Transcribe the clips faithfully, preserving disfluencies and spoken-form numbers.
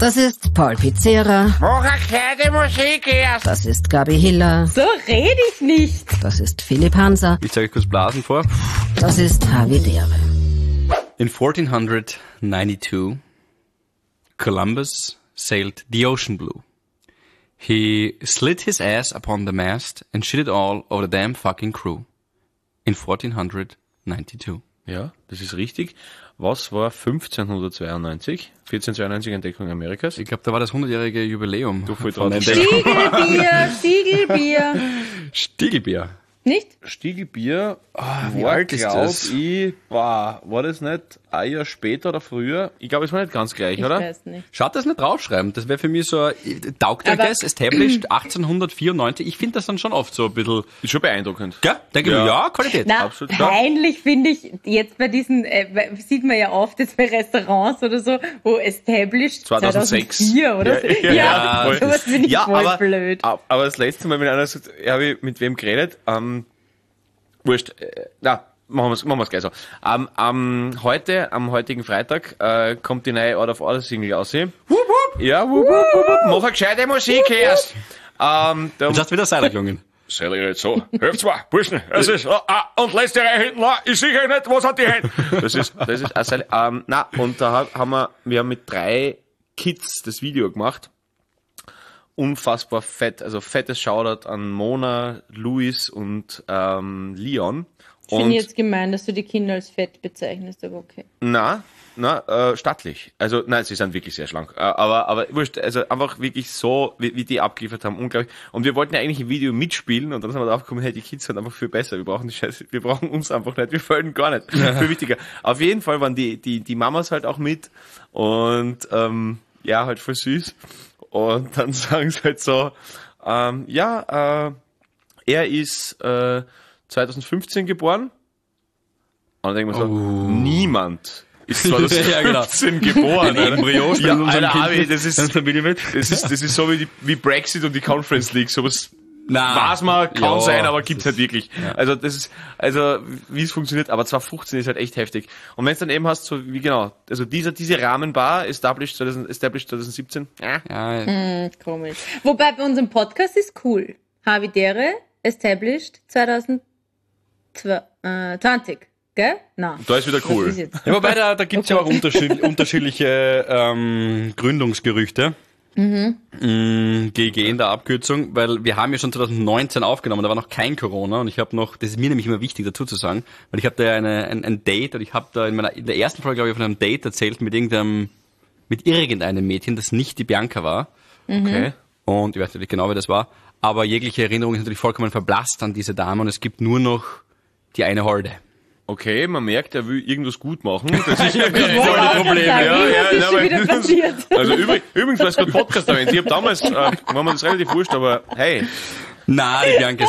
Das ist Paul Pizzera. Mach eine gescheite Musik erst. Das ist Gabi Hiller. So rede ich nicht. Das ist Philipp Hanser. Ich zeige euch kurz Blasen vor. Das ist Havidere. In fourteen ninety-two, Columbus sailed the ocean blue. He slid his ass upon the mast and shit it all over the damn fucking crew. In fourteen ninety-two. Ja, das ist richtig. Was war fünfzehnhundertzweiundneunzig? vierzehnhundertzweiundneunzig Entdeckung Amerikas? Ich glaube, da war das hundertjährige Jubiläum. Du voll von dran. der Entdeckung. Stiegelbier, Stiegelbier. Stiegelbier. Nicht? Stiegelbier wie war, alt ist glaub das? ich, war, war das nicht ein Jahr später oder früher? Ich glaube, es war nicht ganz gleich, Ich oder? weiß nicht. Schaut das nicht draufschreiben. Das wäre für mich so, ein- taugt euch Aber- das? Established achtzehnhundertvierundneunzig. Ich finde das dann schon oft so ein bisschen, Ist schon beeindruckend. gell? Denke ich Ja. mir, ja, Qualität. Na, Absolut klar. peinlich finde ich jetzt bei diesen, äh, sieht man ja oft jetzt bei Restaurants oder so, wo established zweitausendsechs. zweitausendvier, oder? Ja, ja, ja, voll. sowas finde ich Ja, voll aber, blöd. ab- aber das letzte Mal, wenn einer sagt, habe ich mit wem geredet, ähm, wurscht, äh, na, machen wir es machen wir's gleich so. Ähm, ähm, heute, am heutigen Freitag, äh, kommt die neue Out of Order Single raus. Wupp, wupp. Ja, wupp, wupp, wupp, wupp. Mach eine gescheite Musik erst. Ähm, da Jetzt hast du wieder Seiler gelungen. Sei ich nicht so. Hört mal, Burschen, es ist, ah, ah, und letzte Reihe hinten, ah, ist sicher nicht, was hat die Hände? Das ist, das ist, also, ähm, na, und da ha- haben wir, wir haben mit drei Kids das Video gemacht. Unfassbar fett, also fettes Shoutout an Mona, Luis und, ähm, Leon. Ich Und, finde jetzt gemein, dass du die Kinder als fett bezeichnest, aber okay. na, na, äh, stattlich. Also, nein, sie sind wirklich sehr schlank. Äh, aber, aber, wurscht, also einfach wirklich so, wie, wie die abgeliefert haben, unglaublich. Und wir wollten ja eigentlich im Video mitspielen und dann sind wir drauf gekommen, hey, die Kids sind einfach viel besser. Wir brauchen die Scheiße, wir brauchen uns einfach nicht, wir folgen gar nicht. Viel wichtiger. Auf jeden Fall waren die, die, die Mamas halt auch mit und, ähm, ja, halt voll süß. Und dann sagen sie halt so, ähm, ja, äh, er ist, äh, zweitausendfünfzehn geboren. Und dann denken wir so, niemand ist zweitausendfünfzehn geboren. Ein Embryo spielt Ja, in unserem Alter, Kind Abi, das ist, mit. das ist, das ist so wie, die, wie Brexit und die Conference League. Sowas Na, weiß man, kann ja, sein, aber das gibt's ist- halt wirklich. Also, das ist, also, wie es funktioniert, aber zweitausendfünfzehn ist halt echt heftig. Und wenn es dann eben hast, so, wie genau, also dieser, diese Rahmenbar, established, zwanzig, established zweitausendsiebzehn, ja. Ja, Hm, komisch. Wobei bei unserem Podcast ist cool. Havidere, established zweitausendzwanzig, gell? Na. Da ist wieder cool. Das ist jetzt- Ja, wobei da, da gibt's ja auch unterschied, unterschiedliche ähm, Gründungsgerüchte. Mhm. G G in der Abkürzung, weil wir haben ja schon zwanzig neunzehn aufgenommen, da war noch kein Corona und ich habe noch, das ist mir nämlich immer wichtig dazu zu sagen, weil ich habe da ja eine, ein, ein Date und ich habe da in meiner in der ersten Folge, glaube ich, von einem Date erzählt mit irgendeinem, mit irgendeinem Mädchen, das nicht die Bianca war. Okay. Und ich weiß nicht genau, wer das war, aber jegliche Erinnerung ist natürlich vollkommen verblasst an diese Dame und es gibt nur noch die eine Holde. Okay, man merkt, er will irgendwas gut machen. Das ist ja Ich wollte auch Problem, sagen, ja, irgendwas ja, ist na, schon aber- wieder passiert. Also übrig, übrigens, weil es gerade Podcast erwähnt, ich habe damals, äh, war mir das relativ wurscht, aber hey, Na, die Bianca ist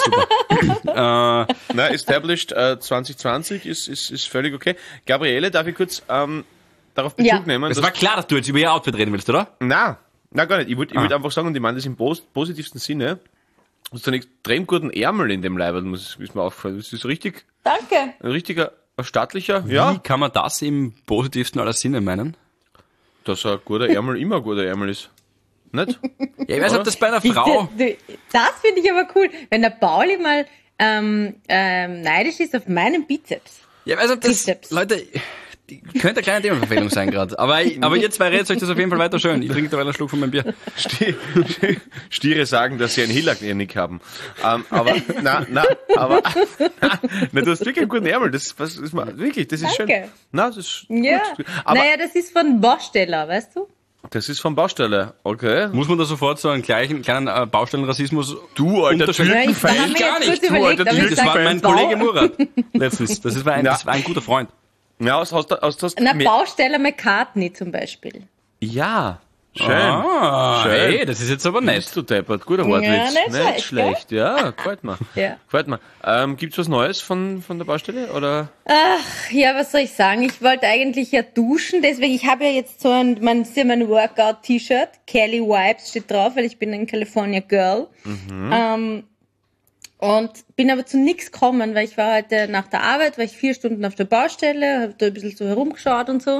super. äh, na, established äh, zwanzig zwanzig ist, ist, ist völlig okay. Gabriele, darf ich kurz ähm, darauf Bezug Ja. nehmen? Es dass- war klar, dass du jetzt über ihr Outfit reden willst, oder? Na, na gar nicht. Ich wollte ich Ah. wollt einfach sagen, und ich meine das im pos positivsten Sinne, du hast einen extrem guten Ärmel in dem Leib, muss ist mir aufgefallen. Das ist richtig, Danke. ein richtiger, ein stattlicher, Wie ja, kann man das im positivsten aller Sinne meinen? dass ein guter Ärmel immer ein guter Ärmel ist. Nicht? Ja, ich weiß, ob das bei einer Bitte, Frau... du- Das finde ich aber cool. Wenn der Pauli mal ähm, ähm, neidisch ist auf meinen Bizeps. Ja, ich weiß, ob das... Bizeps. Leute, die könnte eine kleine Themenverfehlung sein gerade. Aber, aber ihr zwei redet euch das auf jeden Fall weiter schön. Ich trinke da einen Schluck von meinem Bier. Sti- Stiere sagen, dass sie einen Hillagnick haben. Ähm, aber, na, na, aber, na, na, du hast wirklich einen guten Ärmel. Das, was, ist mal, wirklich, das ist Danke. schön. Na, das ist Ja. gut. Aber Naja, das ist von Bausteller, weißt du? das ist von Baustelle. Okay. Muss man da sofort so einen gleichen kleinen äh, Baustellenrassismus... Du, alter Unterschied- Ja, ich Türkenfeind. habe mir gar jetzt kurz nicht. Du, überlegt, alter aber ich Das war sag mein Bau- Kollege Murat letztens. Das war ein, Ja. das war ein guter Freund. Ja, hast, hast, hast, hast, Na, mehr- Bausteller McCartney zum Beispiel. Ja, schön. Ah, Schön. hey, das ist jetzt aber nett. Bist du deppert, guter Wortwitz. nicht schlecht, schlecht, ja, gefällt mir. Ja. Gefällt mir. Ähm, gibt's was Neues von, von der Baustelle, oder? Ja, was soll ich sagen? Ich wollte eigentlich ja duschen, deswegen, ich habe ja jetzt so ein, mein, das ist ja mein Workout-T-Shirt, Kelly Vibes steht drauf, weil ich bin ein California Girl. Ähm, und bin aber zu nichts gekommen, weil ich war heute nach der Arbeit, war ich vier Stunden auf der Baustelle, habe da ein bisschen so herumgeschaut und so.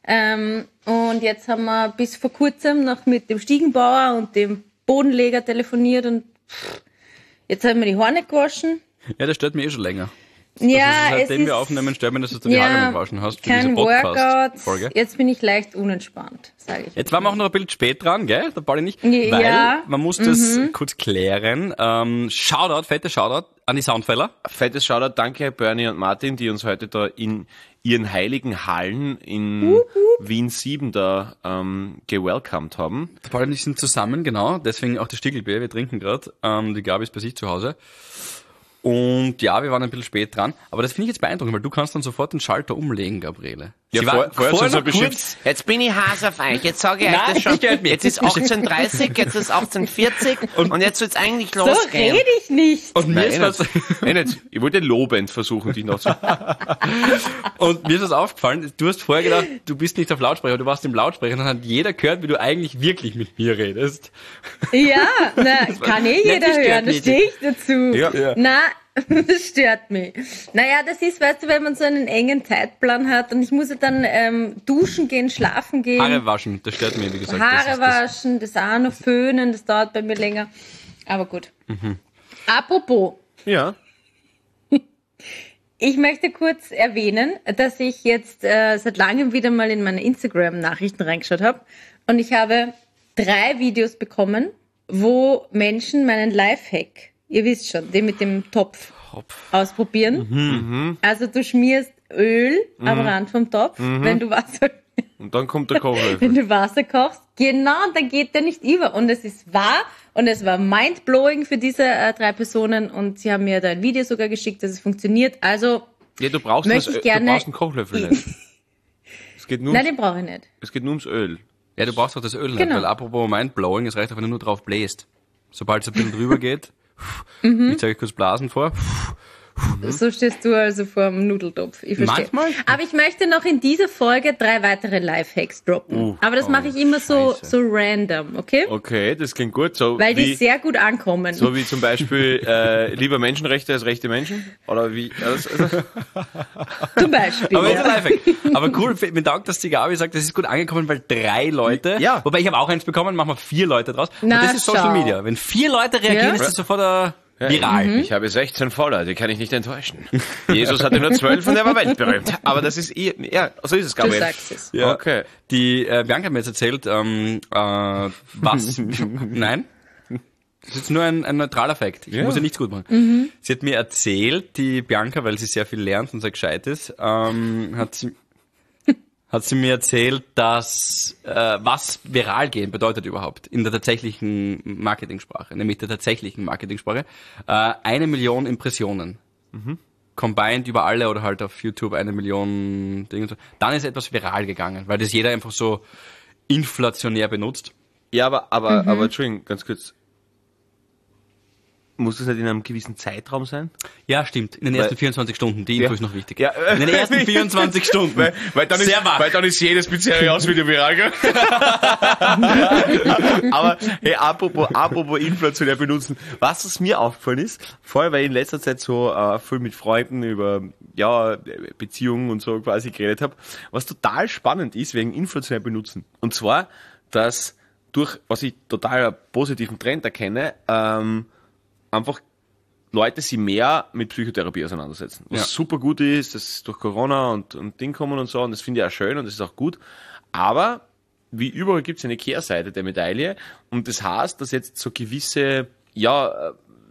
Ähm, und jetzt haben wir bis vor kurzem noch mit dem Stiegenbauer und dem Bodenleger telefoniert und pff, jetzt haben wir die Haare nicht gewaschen. Ja, das stört mich eh schon länger. Ja, also, seitdem es wir ist, aufnehmen, stört mich, dass du die ja, Haare nicht gewaschen hast für kein diese Podcast-Folge. Workout. Jetzt bin ich leicht unentspannt, sage ich. Jetzt waren wir auch noch ein bisschen spät dran, gell? Da Pauli nicht. Ja. Weil, man muss das mhm. kurz klären. Ähm, Shoutout, fette Shoutout an die Soundfäller. Fettes Shoutout, danke Bernie und Martin, die uns heute da in ihren heiligen Hallen in uh-huh. Wien sieben da ähm, gewelcomed haben. Der Pauli und ich sind zusammen, genau. Deswegen auch das Stiegelbier, wir trinken gerade. Ähm, die Gabi ist bei sich zu Hause. Und ja, wir waren ein bisschen spät dran, aber das finde ich jetzt beeindruckend, weil du kannst dann sofort den Schalter umlegen, Gabriele. Ja, Sie vor, war vorher schon so beschimpft. Kurz, jetzt bin ich Hass auf euch. Jetzt sage ich Nein, euch das schon. stört mich. Jetzt ist achtzehn Uhr dreißig, jetzt ist achtzehn Uhr vierzig und, und jetzt soll's eigentlich So losgehen. rede ich nicht. Und mir Nein, ist eh was, nicht. Eh nicht. Ich wollte lobend versuchen, dich noch zu... und mir ist was aufgefallen, du hast vorher gedacht, du bist nicht auf Lautsprecher, du warst im Lautsprecher und dann hat jeder gehört, wie du eigentlich wirklich mit mir redest. Ja, na, kann eh jeder das stört hören, da mich. stehe ich dazu. Ja. Ja. Na, das stört mich. Naja, das ist, weißt du, wenn man so einen engen Zeitplan hat und ich muss ja dann ähm, duschen gehen, schlafen gehen. Haare waschen, das stört mich, wie gesagt. Haare das ist waschen, das auch noch föhnen, das dauert bei mir länger. Aber gut. Mhm. Apropos, Ja. ich möchte kurz erwähnen, dass ich jetzt äh, seit langem wieder mal in meine Instagram-Nachrichten reingeschaut habe und ich habe drei Videos bekommen, wo Menschen meinen Lifehack, ihr wisst schon, den mit dem Topf Hopf. ausprobieren. Mhm. Also du schmierst Öl am Rand vom Topf, wenn du Wasser Und dann kommt der Kochlöffel. wenn du Wasser kochst. Genau, dann geht der nicht über. Und es ist wahr und es war mindblowing für diese äh, drei Personen und sie haben mir da ein Video sogar geschickt, dass es funktioniert. Also Ja, du brauchst, Möchte das, ich gerne- du brauchst einen Kochlöffel nicht. Es geht nur nein, ums, den brauche ich nicht. es geht nur ums Öl. Ja, du brauchst doch das Öl nicht, Genau. weil apropos Mindblowing, es reicht auch, wenn du nur drauf bläst. Sobald es ein bisschen drüber geht, ich zeige euch kurz Blasen vor. So stehst du also vor dem Nudeltopf. Ich verstehe. Manchmal. Aber ich möchte noch in dieser Folge drei weitere Lifehacks droppen. Uh, Aber das mache ich immer so, so random, okay? Okay, das klingt gut. So Weil die wie, sehr gut ankommen. so wie zum Beispiel äh, lieber Menschenrechte als rechte Menschen? Oder wie? Also, also, Zum Beispiel. Aber, ja. ist ein Lifehack. Aber cool, mir taugt, dass die Gabi sagt, das ist gut angekommen, weil drei Leute, Ja. wobei ich habe auch eins bekommen, machen wir vier Leute draus. Na, und das ist Social schau. Media. Wenn vier Leute reagieren, Ja. ist das sofort äh, ja, viral. Ich habe sechzehn Follower, die kann ich nicht enttäuschen. Jesus hatte nur zwölf und er war weltberühmt. Aber das ist eh, ja, so ist es, Du Gabriel. sagst es. Ja. Okay. Die äh, Bianca hat mir jetzt erzählt, ähm, äh, was. Nein? Das ist jetzt nur ein, ein neutraler Fakt. Ich Ja. muss ja nichts gut machen. Sie hat mir erzählt, die Bianca, weil sie sehr viel lernt und sehr gescheit ist, ähm, hat sie hat sie mir erzählt, dass äh, was viral gehen bedeutet überhaupt in der tatsächlichen Marketingsprache, nämlich der tatsächlichen Marketingsprache, äh, eine Million Impressionen. Combined über alle oder halt auf YouTube eine Million Dinge. Dann ist etwas viral gegangen, weil das jeder einfach so inflationär benutzt. Ja, aber, aber, aber, Entschuldigung, ganz kurz. Muss das nicht in einem gewissen Zeitraum sein? Ja, stimmt. In den ersten Weil- vierundzwanzig Stunden. Die Info Ja. ist noch wichtig. Ja, In den ersten vierundzwanzig Stunden. Weil, weil, dann ist, Sehr wach. weil dann ist jedes Pizzeria-Video viral, gell? Aber, hey, apropos, apropos inflationär benutzen. Was es mir aufgefallen ist, vor allem, weil ich in letzter Zeit so äh, viel mit Freunden über ja Beziehungen und so quasi geredet habe, was total spannend ist wegen inflationär benutzen. Und zwar, dass durch, was ich total einen positiven Trend erkenne, ähm, einfach Leute sich mehr mit Psychotherapie auseinandersetzen. Was Ja. super gut ist, das durch Corona und, und Ding kommen und so, und das finde ich auch schön und das ist auch gut. Aber wie überall gibt es eine Kehrseite der Medaille und das heißt, dass jetzt so gewisse, ja,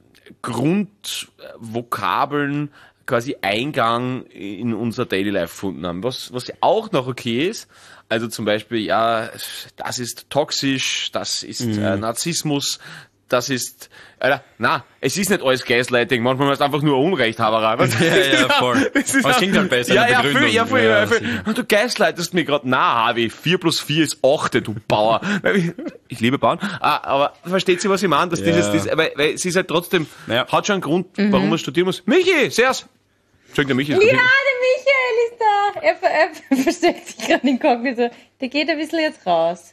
Grundvokabeln quasi Eingang in unser Daily Life gefunden haben. Was, was auch noch okay ist, also zum Beispiel, ja, das ist toxisch, das ist äh, Narzissmus, das ist, Alter, na, es ist nicht alles Gaslighting, manchmal ist es einfach nur Unrechthaberei. Was? Ja, ja, voll. Das ist Aber es auch- klingt halt besser, Ja, eine ja, Begründung. viel, ja, viel, Ja, ja, viel. sicher. Und du gaslightest mir gerade, na, Harvey, vier plus vier ist acht, du Bauer. Ich liebe Bauern. Ah, aber versteht sie, was ich meine? Dass Ja. dieses, dieses, weil, weil sie ist halt trotzdem, Ja. hat schon einen Grund, warum man studieren muss. Michi, servus! Entschuldigung, der Michi ist Ja, gerade- der Michael ist da. Er, ver- er versteckt sich gerade inkognito. Der geht ein bisschen jetzt raus.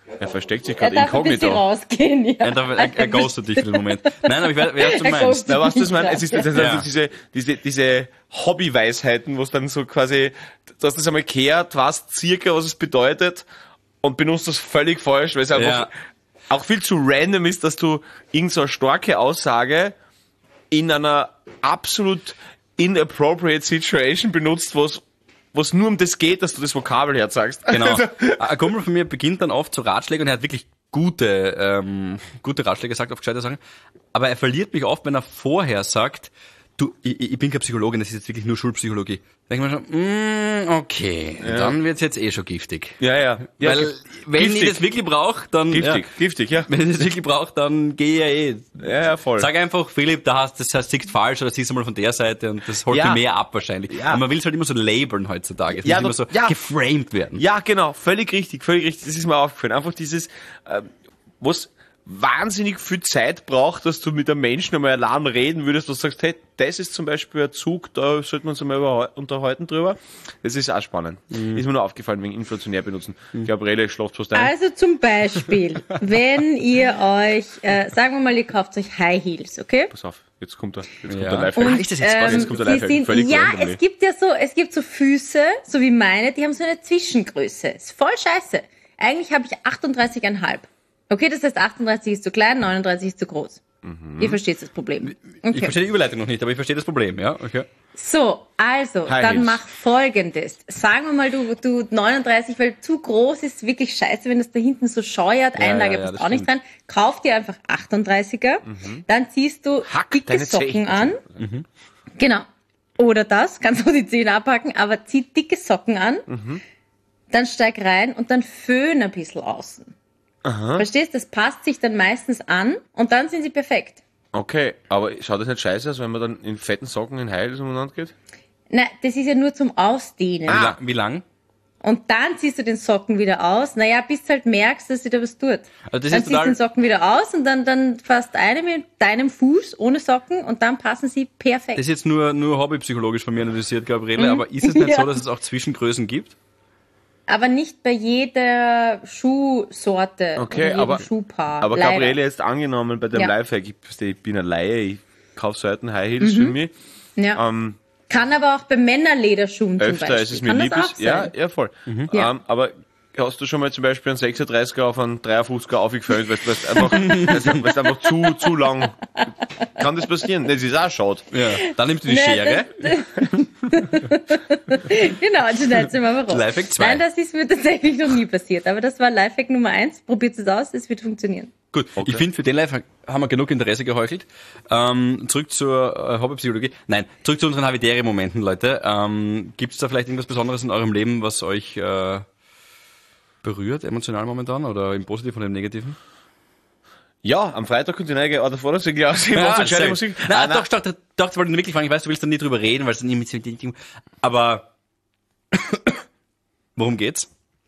Er versteckt sich Er gerade darf ein bisschen inkognito. rausgehen, ja. Er, darf, er, er ghostet dich für den Moment. Nein, aber ich weiß, wer du Er meinst. ghostet Na, was das mein, es ist das, das Ja. ist diese, diese, diese Hobbyweisheiten, wo es dann so quasi, du hast das einmal gehört, weißt circa, was es bedeutet und benutzt das völlig falsch, weil es einfach Ja. auch viel zu random ist, dass du irgend so eine starke Aussage in einer absolut inappropriate Situation benutzt, wo es wo es nur um das geht, dass du das Vokabel herzagst. Genau. Ein Kumpel von mir beginnt dann oft zu Ratschlägen und er hat wirklich gute, ähm, gute Ratschläge gesagt, auf gescheite Sachen. Aber er verliert mich oft, wenn er vorher sagt, du, ich, ich bin keine Psychologin, das ist jetzt wirklich nur Schulpsychologie. Da denke ich mir schon, mm, okay, dann wird's jetzt eh schon giftig. Ja, ja. ja Weil, wenn giftig. ich das wirklich brauche, dann, Giftig, ja, giftig, ja. wenn ich das wirklich brauche, dann gehe ich ja eh. Ja, ja, voll. Sag einfach, Philipp, da hast, das heißt, siehst falsch oder siehst du mal von der Seite und das holt Ja. mir mehr ab wahrscheinlich. Ja. Und man will es halt immer so labeln heutzutage. Es Ja, muss immer doch- so ja. geframed werden. Ja, genau, völlig richtig, völlig richtig. Das ist mir aufgefallen. Einfach dieses, äh, was wahnsinnig viel Zeit braucht, dass du mit einem Menschen einmal allein reden würdest, dass du sagst, hey, das ist zum Beispiel ein Zug, da sollte man uns einmal über- unterhalten drüber. Das ist auch spannend. Mhm. Ist mir nur aufgefallen, wegen inflationär benutzen. Gabriele, schlaft fast ein. Also zum Beispiel, wenn ihr euch, äh, sagen wir mal, ihr kauft euch High Heels, okay? Pass auf, jetzt kommt der, jetzt kommt Ja. der Lifehack. Und- ist das jetzt Spaß? Jetzt kommt der sie Lifehack. sind, Völlig ja, randomly. es gibt ja so, es gibt so Füße, so wie meine, die haben so eine Zwischengröße. Ist voll scheiße. Eigentlich habe ich achtunddreißig Komma fünf. Okay, das heißt achtunddreißig ist zu klein, neununddreißig ist zu groß. Ihr versteht das Problem. Ich Okay. verstehe die Überleitung noch nicht, aber ich verstehe das Problem, ja? Okay. So, also, High dann Heels. mach Folgendes. Sagen wir mal, du, du neununddreißig, weil zu groß ist wirklich scheiße, wenn das da hinten so scheuert, Ja, Einlage ja, ja, passt das auch nicht rein. Kauf dir einfach achtunddreißiger, dann ziehst du Hack dicke deine Socken Zehen. an. Genau. Oder das, kannst du die Zehen abpacken, aber zieh dicke Socken an, dann steig rein und dann föhn ein bisschen außen. Verstehst? Das passt sich dann meistens an und dann sind sie perfekt. Okay, aber schaut das nicht scheiße aus, wenn man dann in fetten Socken in Heils umeinander geht? Nein, das ist ja nur zum Ausdehnen. Wie, lang, wie lang? Und dann ziehst du den Socken wieder aus. Naja, bis du halt merkst, dass sich da was tut. Also das dann ist ziehst du total- den Socken wieder aus und dann, dann fasst eine mit deinem Fuß ohne Socken und dann passen sie perfekt. Das ist jetzt nur, nur hobbypsychologisch von mir analysiert, Gabriele, aber ist es nicht Ja. so, dass es auch Zwischengrößen gibt? Aber nicht bei jeder Schuhsorte Okay, oder jedem aber, Schuhpaar. aber Leider. Gabriele, jetzt angenommen bei dem Ja. Lifehack, ich, ich bin eine Laie, ich kaufe selten High Heels Mhm. für mich. Ja. Ähm, Kann aber auch bei Männerlederschuhen zum öfter Beispiel. ist es mir Kann lieb. das auch ist- Ja, sein. ja, voll. Ja. Ähm, aber hast du schon mal zum Beispiel einen sechsunddreißiger auf einen dreiundfünfziger aufgefüllt, weil es einfach, weil's, weil's einfach zu, zu lang. Kann das passieren? Das ist auch schade. Ja. Dann nimmst du die Nee, Schere. Genau, und schneidest du mal raus. Lifehack zwei. Nein, das ist mir tatsächlich noch nie passiert. Aber das war Lifehack Nummer eins. Probiert es aus, es wird funktionieren. Gut, Okay. ich finde, für den Live haben wir genug Interesse geheuchelt. Ähm, zurück zur äh, Hobbypsychologie. Nein, zurück zu unseren Havidere-Momenten, Leute. Ähm, Gibt es da vielleicht irgendwas Besonderes in eurem Leben, was euch äh, berührt, emotional momentan, oder im Positiven oder im Negativen? Ja, am Freitag kommt die neue Order vor, das irgendwie aussehen. Ja, was für sehr geile gut. Musik. Na, Ah, doch, doch, doch, doch, ich wollte nur wirklich fragen, ich weiß, du willst da nie drüber reden, weil es dann nie mit so aber worum geht's?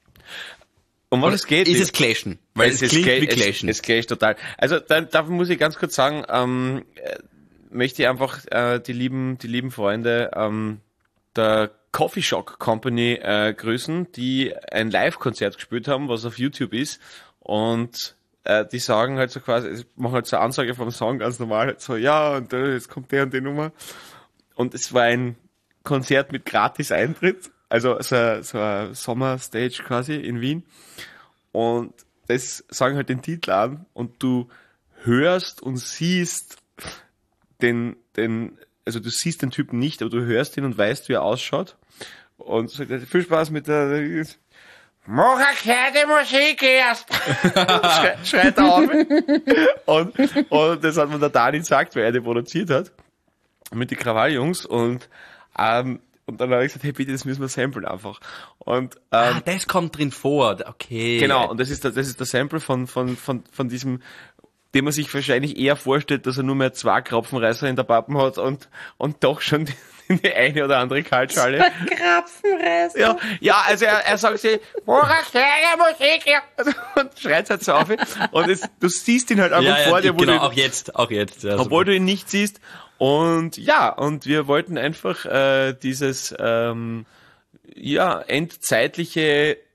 Um was es geht? Ist es Clashen? Weil es, klingt cla- wie Clashen. Es, es clasht total. Also da, dafür muss ich ganz kurz sagen, ähm, äh, möchte ich einfach äh, die lieben, die lieben Freunde ähm, der Coffee Shock Company äh, grüßen, die ein Live-Konzert gespielt haben, was auf YouTube ist. Und äh, die sagen halt so quasi, machen halt so eine Ansage vom Song ganz normal, halt so, ja, und äh, jetzt kommt der und die Nummer. Und es war ein Konzert mit gratis Eintritt, also so, so eine Sommerstage quasi in Wien. Und das sagen halt den Titel an und du hörst und siehst den, den, also du siehst den Typen nicht, aber du hörst ihn und weißt, wie er ausschaut. Und sagt, er, viel Spaß mit der, mach eine gescheite Musik erst! Schrei, schreit er auf. Und, und das hat mir der Dani gesagt, weil er den produziert hat. Mit den Krawalljungs und, ähm, und dann habe ich gesagt, hey bitte, das müssen wir samplen einfach. Und, ähm, Ah, das kommt drin vor, okay. genau, und das ist der, das ist der Sample von, von, von, von diesem, den man sich wahrscheinlich eher vorstellt, dass er nur mehr zwei Kropfenreißer in der Pappen hat und, und doch schon die, die eine oder andere Kaltschale. Krapfenreißer. Ja, ja, also er, er sagt sich, mach eine gescheite Musik her! Und schreit halt so auf. Und es, du siehst ihn halt einfach Ja, ja, vor dir, wo genau, du, auch jetzt, auch jetzt. Ja, obwohl super. du ihn nicht siehst. Und ja, und wir wollten einfach äh, dieses ähm, ja endzeitliche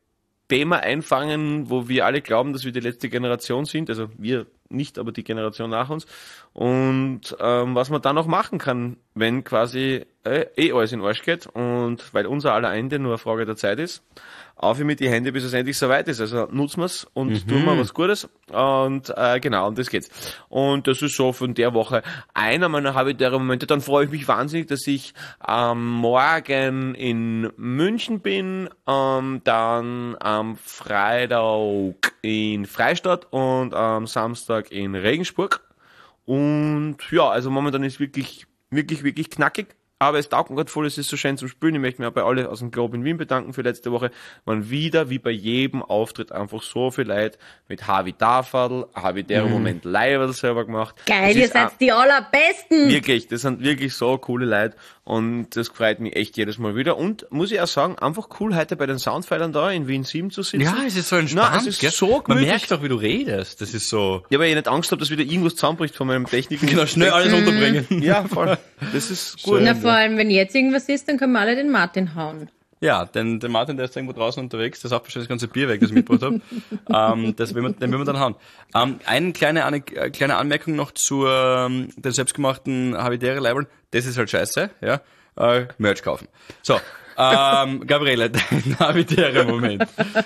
Thema einfangen, wo wir alle glauben, dass wir die letzte Generation sind. Also wir nicht, aber die Generation nach uns. Und ähm, was man dann noch machen kann, wenn quasi äh, eh alles in den Arsch geht und weil unser aller Ende nur eine Frage der Zeit ist, auf mit die Hände, bis es endlich soweit ist. Also nutzen wir's und mhm. tun wir was Gutes. Und äh, genau, um das geht's. Und das ist so von der Woche einer meiner habitären Momente. Dann freue ich mich wahnsinnig, dass ich ähm, morgen in München bin, ähm, dann am Freitag in Freistadt und am Samstag in Regensburg. Und ja, also momentan ist wirklich, wirklich, wirklich knackig. Aber es taugt mir gerade voll, es ist so schön zum Spülen. Ich möchte mich auch bei alle aus dem Club in Wien bedanken für letzte Woche. Man wieder, wie bei jedem Auftritt, einfach so viel Leute mit Havi Tafadl, Havi der Mhm. Moment live selber gemacht. Geil, Das ihr ist seid auch- die allerbesten. Wirklich, das sind wirklich so coole Leute und das freut mich echt jedes Mal wieder. Und muss ich auch sagen, einfach cool heute bei den Soundfilern da in Wien sieben zu sitzen. Ja, es ist so entspannt. Nein, es ist gell? so Man gemütlich. merkt auch, wie du redest. Das ist so... Ja, weil ich nicht Angst habe, dass wieder irgendwas zusammenbricht von meinem Techniken. Genau, schnell alles unterbringen. Ja, voll. Das ist gut. Na, vor allem, wenn jetzt irgendwas ist, dann können wir alle den Martin hauen. Ja, denn der Martin, der ist irgendwo draußen unterwegs, der sauft wahrscheinlich das ganze Bier weg, das ich mitgebracht habe. ähm, das will man, den will man dann hauen. Ähm, eine kleine, eine äh, kleine Anmerkung noch zu ähm, den selbstgemachten Habitäre-Leibeln. Das ist halt scheiße, ja. Äh, Merch kaufen. So, ähm, Gabriele, dein Habitäre-Moment.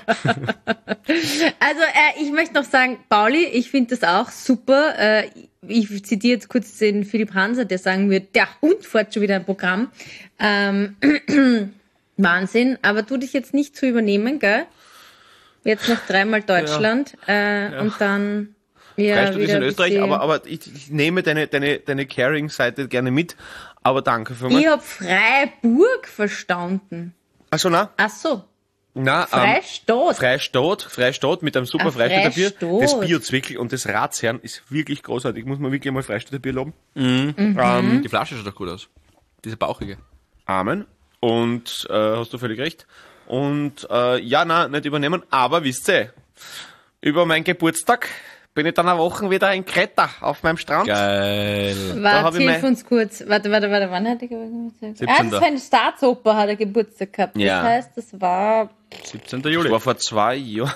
Also, äh, ich möchte noch sagen, Pauli, ich finde das auch super. Äh, ich zitiere jetzt kurz den Philipp Hanser, der sagen wird, der Hund fährt schon wieder ein Programm. Ähm, Wahnsinn, aber tu dich jetzt nicht zu übernehmen, gell? Jetzt noch dreimal Deutschland äh, und dann ja, Freistadt ist wieder in ein Österreich, bisschen- aber, aber ich, ich nehme deine, deine, deine Caring-Seite gerne mit. Aber danke für Ich mich. hab Freiburg verstanden. Achso, na? Ach so, Na, ähm, Freistadt. Freistadt, Freistadt mit einem super Ah, Freistädter Bier. Freistadt. Das Bio-Zwickel und das Ratsherrn ist wirklich großartig. Muss man wirklich mal Freistädter Bier loben. Mhm. Ähm, Die Flasche schaut doch gut aus. Diese bauchige. Amen. Und äh, hast du völlig recht. Und äh, ja, na, nicht übernehmen. Aber wisst ihr, über meinen Geburtstag bin ich dann eine Woche wieder in Kreta auf meinem Strand. Geil. Da Warte, hab ich hilf mein- uns kurz. Warte, warte, warte, wann hat er Geburtstag? Ah, das siebzehnten war eine Staatsoper, hat er Geburtstag gehabt. Ja. Das heißt, das war siebzehnten Das Juli. war vor zwei Jahren.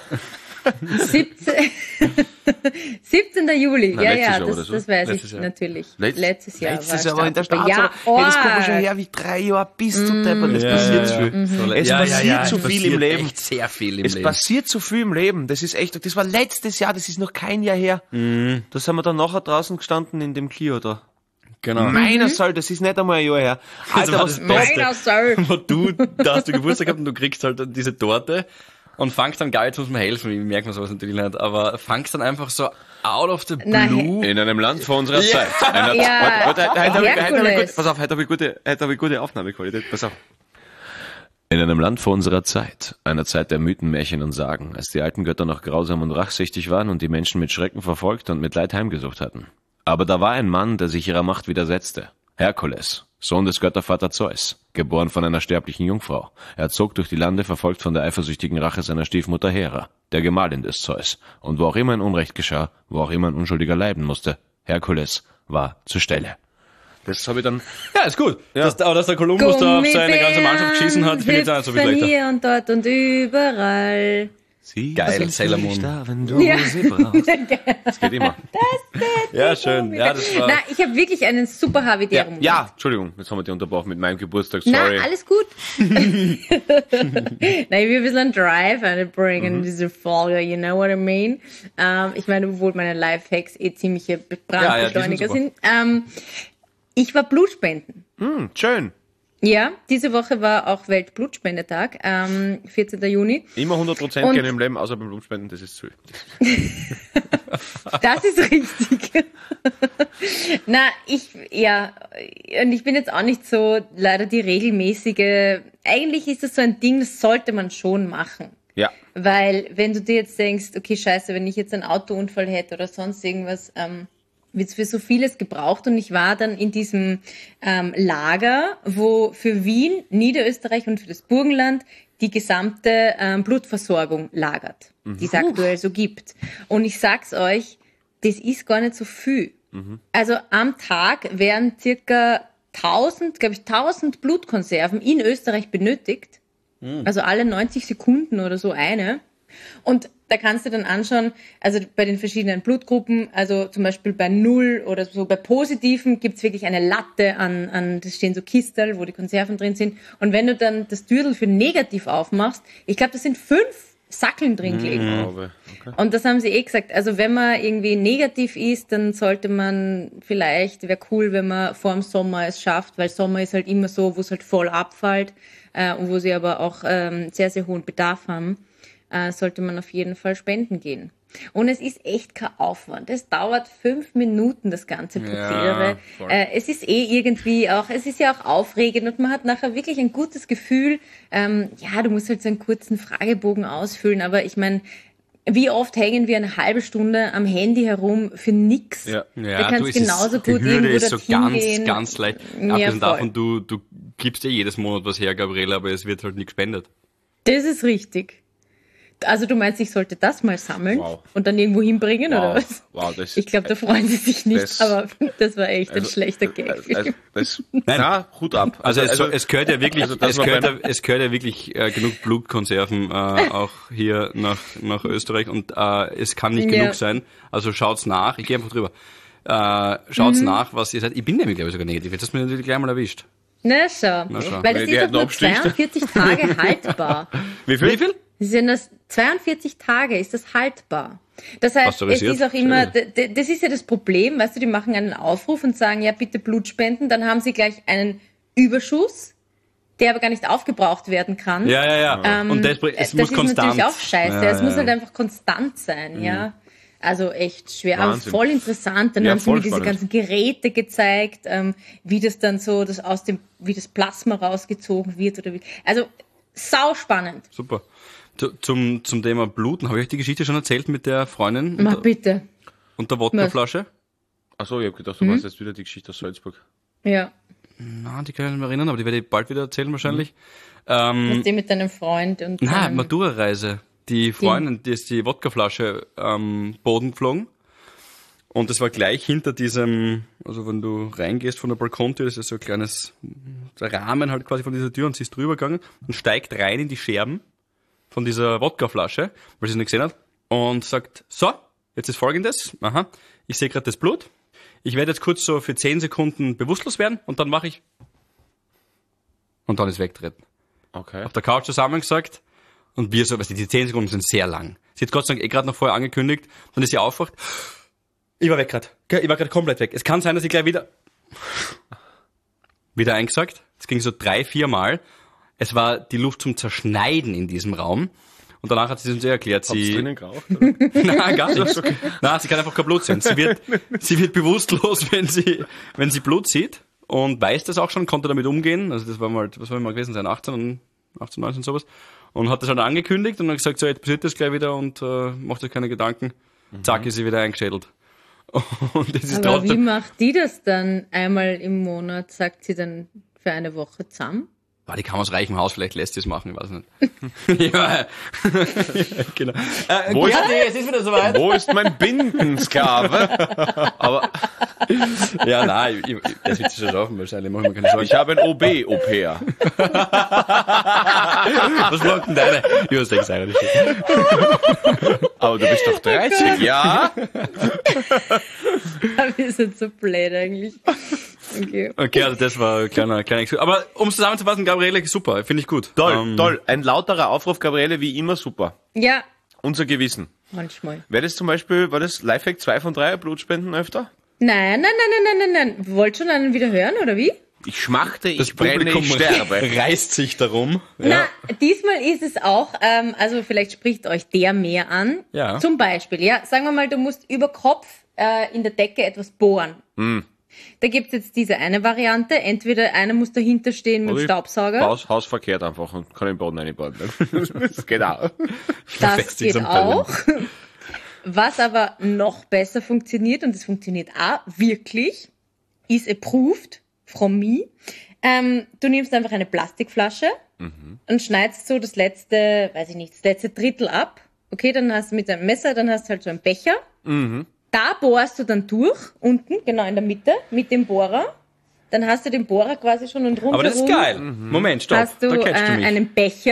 siebzehn siebzehnten Juli. Na, ja, letztes ja, Jahr das, oder so. das weiß Letztes ich Jahr. natürlich. Letz- letztes Jahr Letztes war Jahr war in der Staatsoper. Staatsoper. Ja, das kommt mir schon arg. her wie drei Jahre bis zu deppern. Es Ja, passiert ja, zu ja. viel. So, Es ja, passiert ja, ja, zu es viel passiert im Leben. Echt sehr viel im Es Leben. passiert zu viel im Leben. Das ist echt, das war letztes Jahr, das ist noch kein Jahr her. Mhm. Da sind wir dann nachher draußen gestanden in dem Clio da. Genau. Meiner Soll, das ist nicht einmal ein Jahr her. Das Alter, war was das da, Meiner Soll. Wo du, da hast du Geburtstag gehabt und du kriegst halt dann diese Torte und fangst dann, geil, jetzt muss man helfen, ich merke mir sowas natürlich nicht, aber fangst dann einfach so out of the Nein. blue. in einem Land vor unserer Ja. Zeit. Einer, Ja, warte, warte, heute, heute, habe ich- heute, habe ich Herkules. gut, pass auf, heute habe ich gute, heute habe ich gute Aufnahmequalität. Pass auf. In einem Land vor unserer Zeit, einer Zeit der Mythen, Märchen und Sagen, als die alten Götter noch grausam und rachsüchtig waren und die Menschen mit Schrecken verfolgt und mit Leid heimgesucht hatten. Aber da war ein Mann, der sich ihrer Macht widersetzte. Herkules, Sohn des Göttervater Zeus, geboren von einer sterblichen Jungfrau. Er zog durch die Lande, verfolgt von der eifersüchtigen Rache seiner Stiefmutter Hera, der Gemahlin des Zeus. Und wo auch immer ein Unrecht geschah, wo auch immer ein Unschuldiger leiden musste, Herkules war zur Stelle. Das habe ich dann... Ja, ist gut. Dass, aber dass der Kolumbus da auf seine ganze Mannschaft geschissen hat, finde ich jetzt auch nicht so viel hüpfen schlechter. hier und dort und überall. Sie Geil, sind Sailor für dich Moon. da, wenn du Ja. sie brauchst. Das geht immer. Ja, schön. Ja, das war... Na, ich habe wirklich einen super Ja, Habitären. ja, Entschuldigung, jetzt haben wir dich unterbrochen mit meinem Geburtstag, Na, sorry. alles gut. Nein, ich will ein bisschen Drive einbringen in diese Folge, you know what I mean? Ähm, ich meine, obwohl meine Lifehacks eh ziemliche Brandbeschleuniger Ja, ja, die sind. Ähm, ich war Blutspenden. Hm, schön. Ja, diese Woche war auch Weltblutspendetag, ähm, vierzehnten Juni. Immer hundert Prozent Und- gerne im Leben, außer beim Blutspenden, das ist zu viel. Das ist richtig. Na, ich, ja, und ich bin jetzt auch nicht so leider die regelmäßige, eigentlich ist das so ein Ding, das sollte man schon machen. Ja. Weil, wenn du dir jetzt denkst, okay, scheiße, wenn ich jetzt einen Autounfall hätte oder sonst irgendwas, ähm, wird für so vieles gebraucht. Und ich war dann in diesem ähm, Lager, wo für Wien, Niederösterreich und für das Burgenland die gesamte ähm, Blutversorgung lagert, die es aktuell so gibt. Und ich sag's euch, das ist gar nicht so viel. Also am Tag werden circa tausend, glaube ich, tausend Blutkonserven in Österreich benötigt. Also alle neunzig Sekunden oder so eine. Und da kannst du dann anschauen, also bei den verschiedenen Blutgruppen, also zum Beispiel bei Null oder so bei Positiven gibt's wirklich eine Latte an, an, das stehen so Kistel, wo die Konserven drin sind. Und wenn du dann das Türdel für negativ aufmachst, ich glaube, das sind fünf Sackeln drin gelegen. Mhm. Okay. Und das haben sie eh gesagt. Also wenn man irgendwie negativ ist, dann sollte man vielleicht, wäre cool, wenn man vor dem Sommer es schafft, weil Sommer ist halt immer so, wo es halt voll abfällt äh, und wo sie aber auch ähm, sehr, sehr hohen Bedarf haben. Äh, sollte man auf jeden Fall spenden gehen. Und es ist echt kein Aufwand. Es dauert fünf Minuten, das ganze Prozedere. Ja, äh, es ist eh irgendwie auch, es ist ja auch aufregend und man hat nachher wirklich ein gutes Gefühl. Ähm, ja, du musst halt so einen kurzen Fragebogen ausfüllen, aber ich meine, wie oft hängen wir eine halbe Stunde am Handy herum für nix? Ja. Ja, da kannst du, es genauso ist, die gut Hürde irgendwo ist so dorthin ganz, gehen. ganz leicht. Ja, Abgesehen voll. davon, du, du gibst eh jedes Monat was her, Gabriele, aber es wird halt nicht gespendet. Das ist richtig. Also du meinst, ich sollte das mal sammeln Wow. und dann irgendwo hinbringen, Wow. oder was? Wow, das- Ich glaube, da freuen sie sich nicht, das- aber das war echt ein Also, schlechter Gag. Also, das, na, Hut ab. Also, es, es gehört ja wirklich, also das es, war gehört, beim- ja- es gehört ja wirklich äh, genug Blutkonserven äh, auch hier nach, nach Österreich und äh, es kann nicht Ja. genug sein. Also schaut's nach, ich gehe einfach drüber. Äh, schaut's Mhm. nach, was ihr seid. Ich bin nämlich, glaube ich, sogar negativ. Jetzt hast du mich natürlich gleich mal erwischt. Na schau, Na schau. weil das Die ist hätten doch nur Abstich. zweiundvierzig Tage haltbar. Wie viel? Wie viel? Das sind das zweiundvierzig Tage ist das haltbar. Das heißt, es Pasteurisiert? ist auch immer, Sehr d- d- das ist ja das Problem, weißt du, die machen einen Aufruf und sagen, ja, bitte Blut spenden, dann haben sie gleich einen Überschuss, der aber gar nicht aufgebraucht werden kann. Ja, ja, ja. Ähm, und das, es das muss ist konstant. natürlich auch scheiße. Ja, es muss ja. halt einfach konstant sein, ja. Also echt schwer, Wahnsinn. aber voll interessant. Dann Ja, haben sie voll mir diese spannend. ganzen Geräte gezeigt, ähm, wie das dann so, das aus dem, wie das Plasma rausgezogen wird oder wie. Also sau spannend. Super. Zu, zum, zum Thema Bluten, habe ich euch die Geschichte schon erzählt mit der Freundin Mach und, bitte. und der Wodkaflasche? Achso, ich habe gedacht, du machst jetzt wieder die Geschichte aus Salzburg. Ja. Nein, die kann ich nicht mehr erinnern, aber die werde ich bald wieder erzählen wahrscheinlich. Was Ähm, die mit deinem Freund und Nein, deinem- Matura-Reise. Die Freundin, die ist die Wodkaflasche am Boden geflogen. Und das war gleich hinter diesem, also wenn du reingehst von der Balkontür, das ist so ein kleines der Rahmen halt quasi von dieser Tür und sie ist drüber gegangen und steigt rein in die Scherben von dieser Wodkaflasche, weil sie es nicht gesehen hat und sagt, so, jetzt ist Folgendes, aha, ich sehe gerade das Blut, ich werde jetzt kurz so für zehn Sekunden bewusstlos werden und dann mache ich und dann ist wegtreten. Okay. Auf der Couch zusammengesagt und wir so, weißt du, die zehn Sekunden sind sehr lang. Sie hat Gott sei Dank eh gerade noch vorher angekündigt, dann ist sie aufwacht. Ich war weg gerade. Ich war gerade komplett weg. Es kann sein, dass ich gleich wieder wieder eingesagt. Es ging so drei, vier Mal. Es war die Luft zum Zerschneiden in diesem Raum. Und danach hat sie uns eh erklärt, Hab's sie... drinnen geraucht, oder? Nein, gar nicht. Nein, sie kann einfach kein Blut sehen. Sie wird, sie wird bewusstlos, wenn sie, wenn sie Blut sieht und weiß das auch schon, konnte damit umgehen. Also das war mal, was war mal gewesen sein, achtzehn, und achtzehn, neunzehn sowas. Und hat das halt angekündigt und dann gesagt, so, jetzt passiert das gleich wieder und äh, macht euch keine Gedanken. Zack, ist sie wieder eingeschädelt. Und das ist Aber wie trotzdem... macht die das dann einmal im Monat? Sagt sie dann für eine Woche zusammen? Boah, die kam aus reichem Haus, vielleicht lässt sie es machen, ich weiß nicht. ja, genau. Äh, Wo ist- Gerdi, es ist wieder soweit. Wo ist mein Bindensklave? Aber Ja, nein, ich, ich, das wird sich schon schaffen, wahrscheinlich, mach ich mir keine Sorgen. ich habe ein O B-Au-pair. Was macht denn deine? Ja, sechs eigentlich. Aber du bist doch dreißig, ja? Wir sind so blöd eigentlich. Okay. Okay, also das war ein kleiner, kleiner Exkurs. Aber um es zusammenzufassen, Gabriele, super, finde ich gut. Toll, Ähm, toll. Ein lauterer Aufruf, Gabriele, wie immer super. Ja, Unser Gewissen. manchmal. Wäre das zum Beispiel, war das Lifehack zwei von drei, Blutspenden öfter? Nein, nein, nein, nein, nein, nein, nein. Wollt schon einen wieder hören, oder wie? Ich schmachte, ich Das brenne, Publikum ich sterbe. reißt sich darum. Na, diesmal ist es auch, ähm, also vielleicht spricht euch der mehr an. Ja. Zum Beispiel, ja, sagen wir mal, du musst über Kopf äh, in der Decke etwas bohren. Da gibt's jetzt diese eine Variante. Entweder einer muss dahinter stehen mit dem Oder ich Staubsauger. Haus, Haus verkehrt einfach und kann den Boden reinbauen. Das geht auch. Das Befestigt geht am Palmen. auch. Was aber noch besser funktioniert, und das funktioniert auch wirklich, is approved from me. Ähm, du nimmst einfach eine Plastikflasche und schneidest so das letzte, weiß ich nicht, das letzte Drittel ab. Okay, dann hast du mit einem Messer, dann hast du halt so einen Becher. Da bohrst du dann durch, unten, genau in der Mitte, mit dem Bohrer. Dann hast du den Bohrer quasi schon und rundherum Aber das ist geil. Moment, stopp. hast du da äh, catchst du mich. einen Becher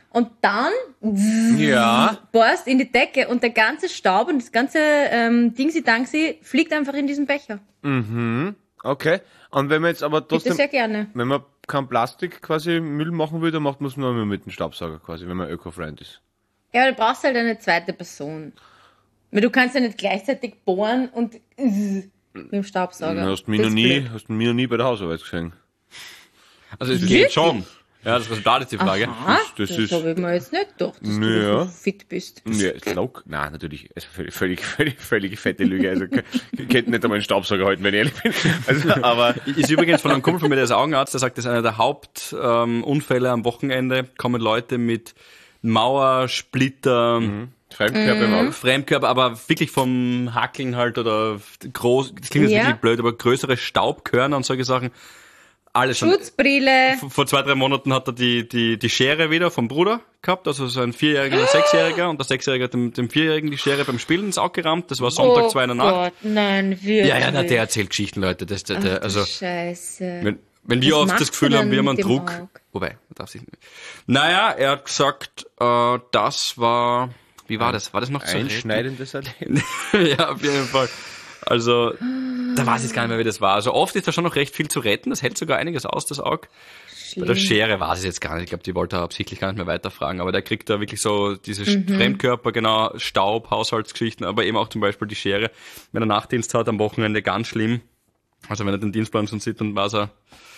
und dann Ja. bohrst in die Decke und der ganze Staub und das ganze ähm, Dingsi-Dangsi fliegt einfach in diesen Becher. Okay. Und wenn man jetzt aber Bitte trotzdem, sehr gerne. wenn man kein Plastik quasi Müll machen will, dann macht man es nur mit dem Staubsauger quasi, wenn man Öko-Friend ist. Ja, aber du brauchst halt eine zweite Person. Weil du kannst ja nicht gleichzeitig bohren und mit dem Staubsauger. Du hast mich Das noch ist nie, blöd. hast mich noch nie bei der Hausarbeit gesehen. Also es Wirklich? geht schon. Ja, das Resultat ist die Frage. Aha, Das- das, das ist- habe ich mir jetzt nicht gedacht, dass Naja. du so fit bist. Ja, ist lock. Nein, natürlich. Also völlig, völlig, völlig, völlig fette Lüge. Also, ich könnte nicht einmal einen Staubsauger halten, wenn ich ehrlich bin. Also, aber, Ist übrigens von einem Kumpel von mir, der ist Augenarzt, der sagt, das ist einer der Hauptunfälle ähm, Unfälle am Wochenende. Kommen Leute mit Mauersplitter, Fremdkörper im Auge. Fremdkörper, aber wirklich vom Hackeln halt oder groß, das klingt jetzt Ja. wirklich blöd, aber größere Staubkörner und solche Sachen. Alles schon. Schutzbrille. Vor zwei, drei Monaten hat er die, die, die Schere wieder vom Bruder gehabt, also so ein Vierjähriger und ein Sechsjähriger, und der Sechsjährige hat dem, dem Vierjährigen die Schere beim Spielen ins Auge gerammt, das war Sonntag, oh zwei in der Nacht. Gott, nein, wirklich. Ja, ja, na, der erzählt Geschichten, Leute. Das, der, der, Ach, also, du Scheiße. wenn, wenn wir Was oft macht das Gefühl er haben, wir denn haben einen mit dem Druck. Auge? Wobei, man darf sich nicht. Naja, er hat gesagt, äh, das war, wie war das? War das noch zu retten? Einschneidendes Erleben. Ja, auf jeden Fall. Also, da weiß ich jetzt gar nicht mehr, wie das war. Also oft ist da schon noch recht viel zu retten. Das hält sogar einiges aus, das Auge. Bei der Schere weiß ich jetzt gar nicht. Ich glaube, die wollte er absichtlich gar nicht mehr weiterfragen. Aber der kriegt da wirklich so diese Mhm. Fremdkörper, genau, Staub, Haushaltsgeschichten, aber eben auch zum Beispiel die Schere. Wenn er Nachtdienst hat, am Wochenende ganz schlimm. Also wenn er den Dienstplan schon sieht, dann weiß er,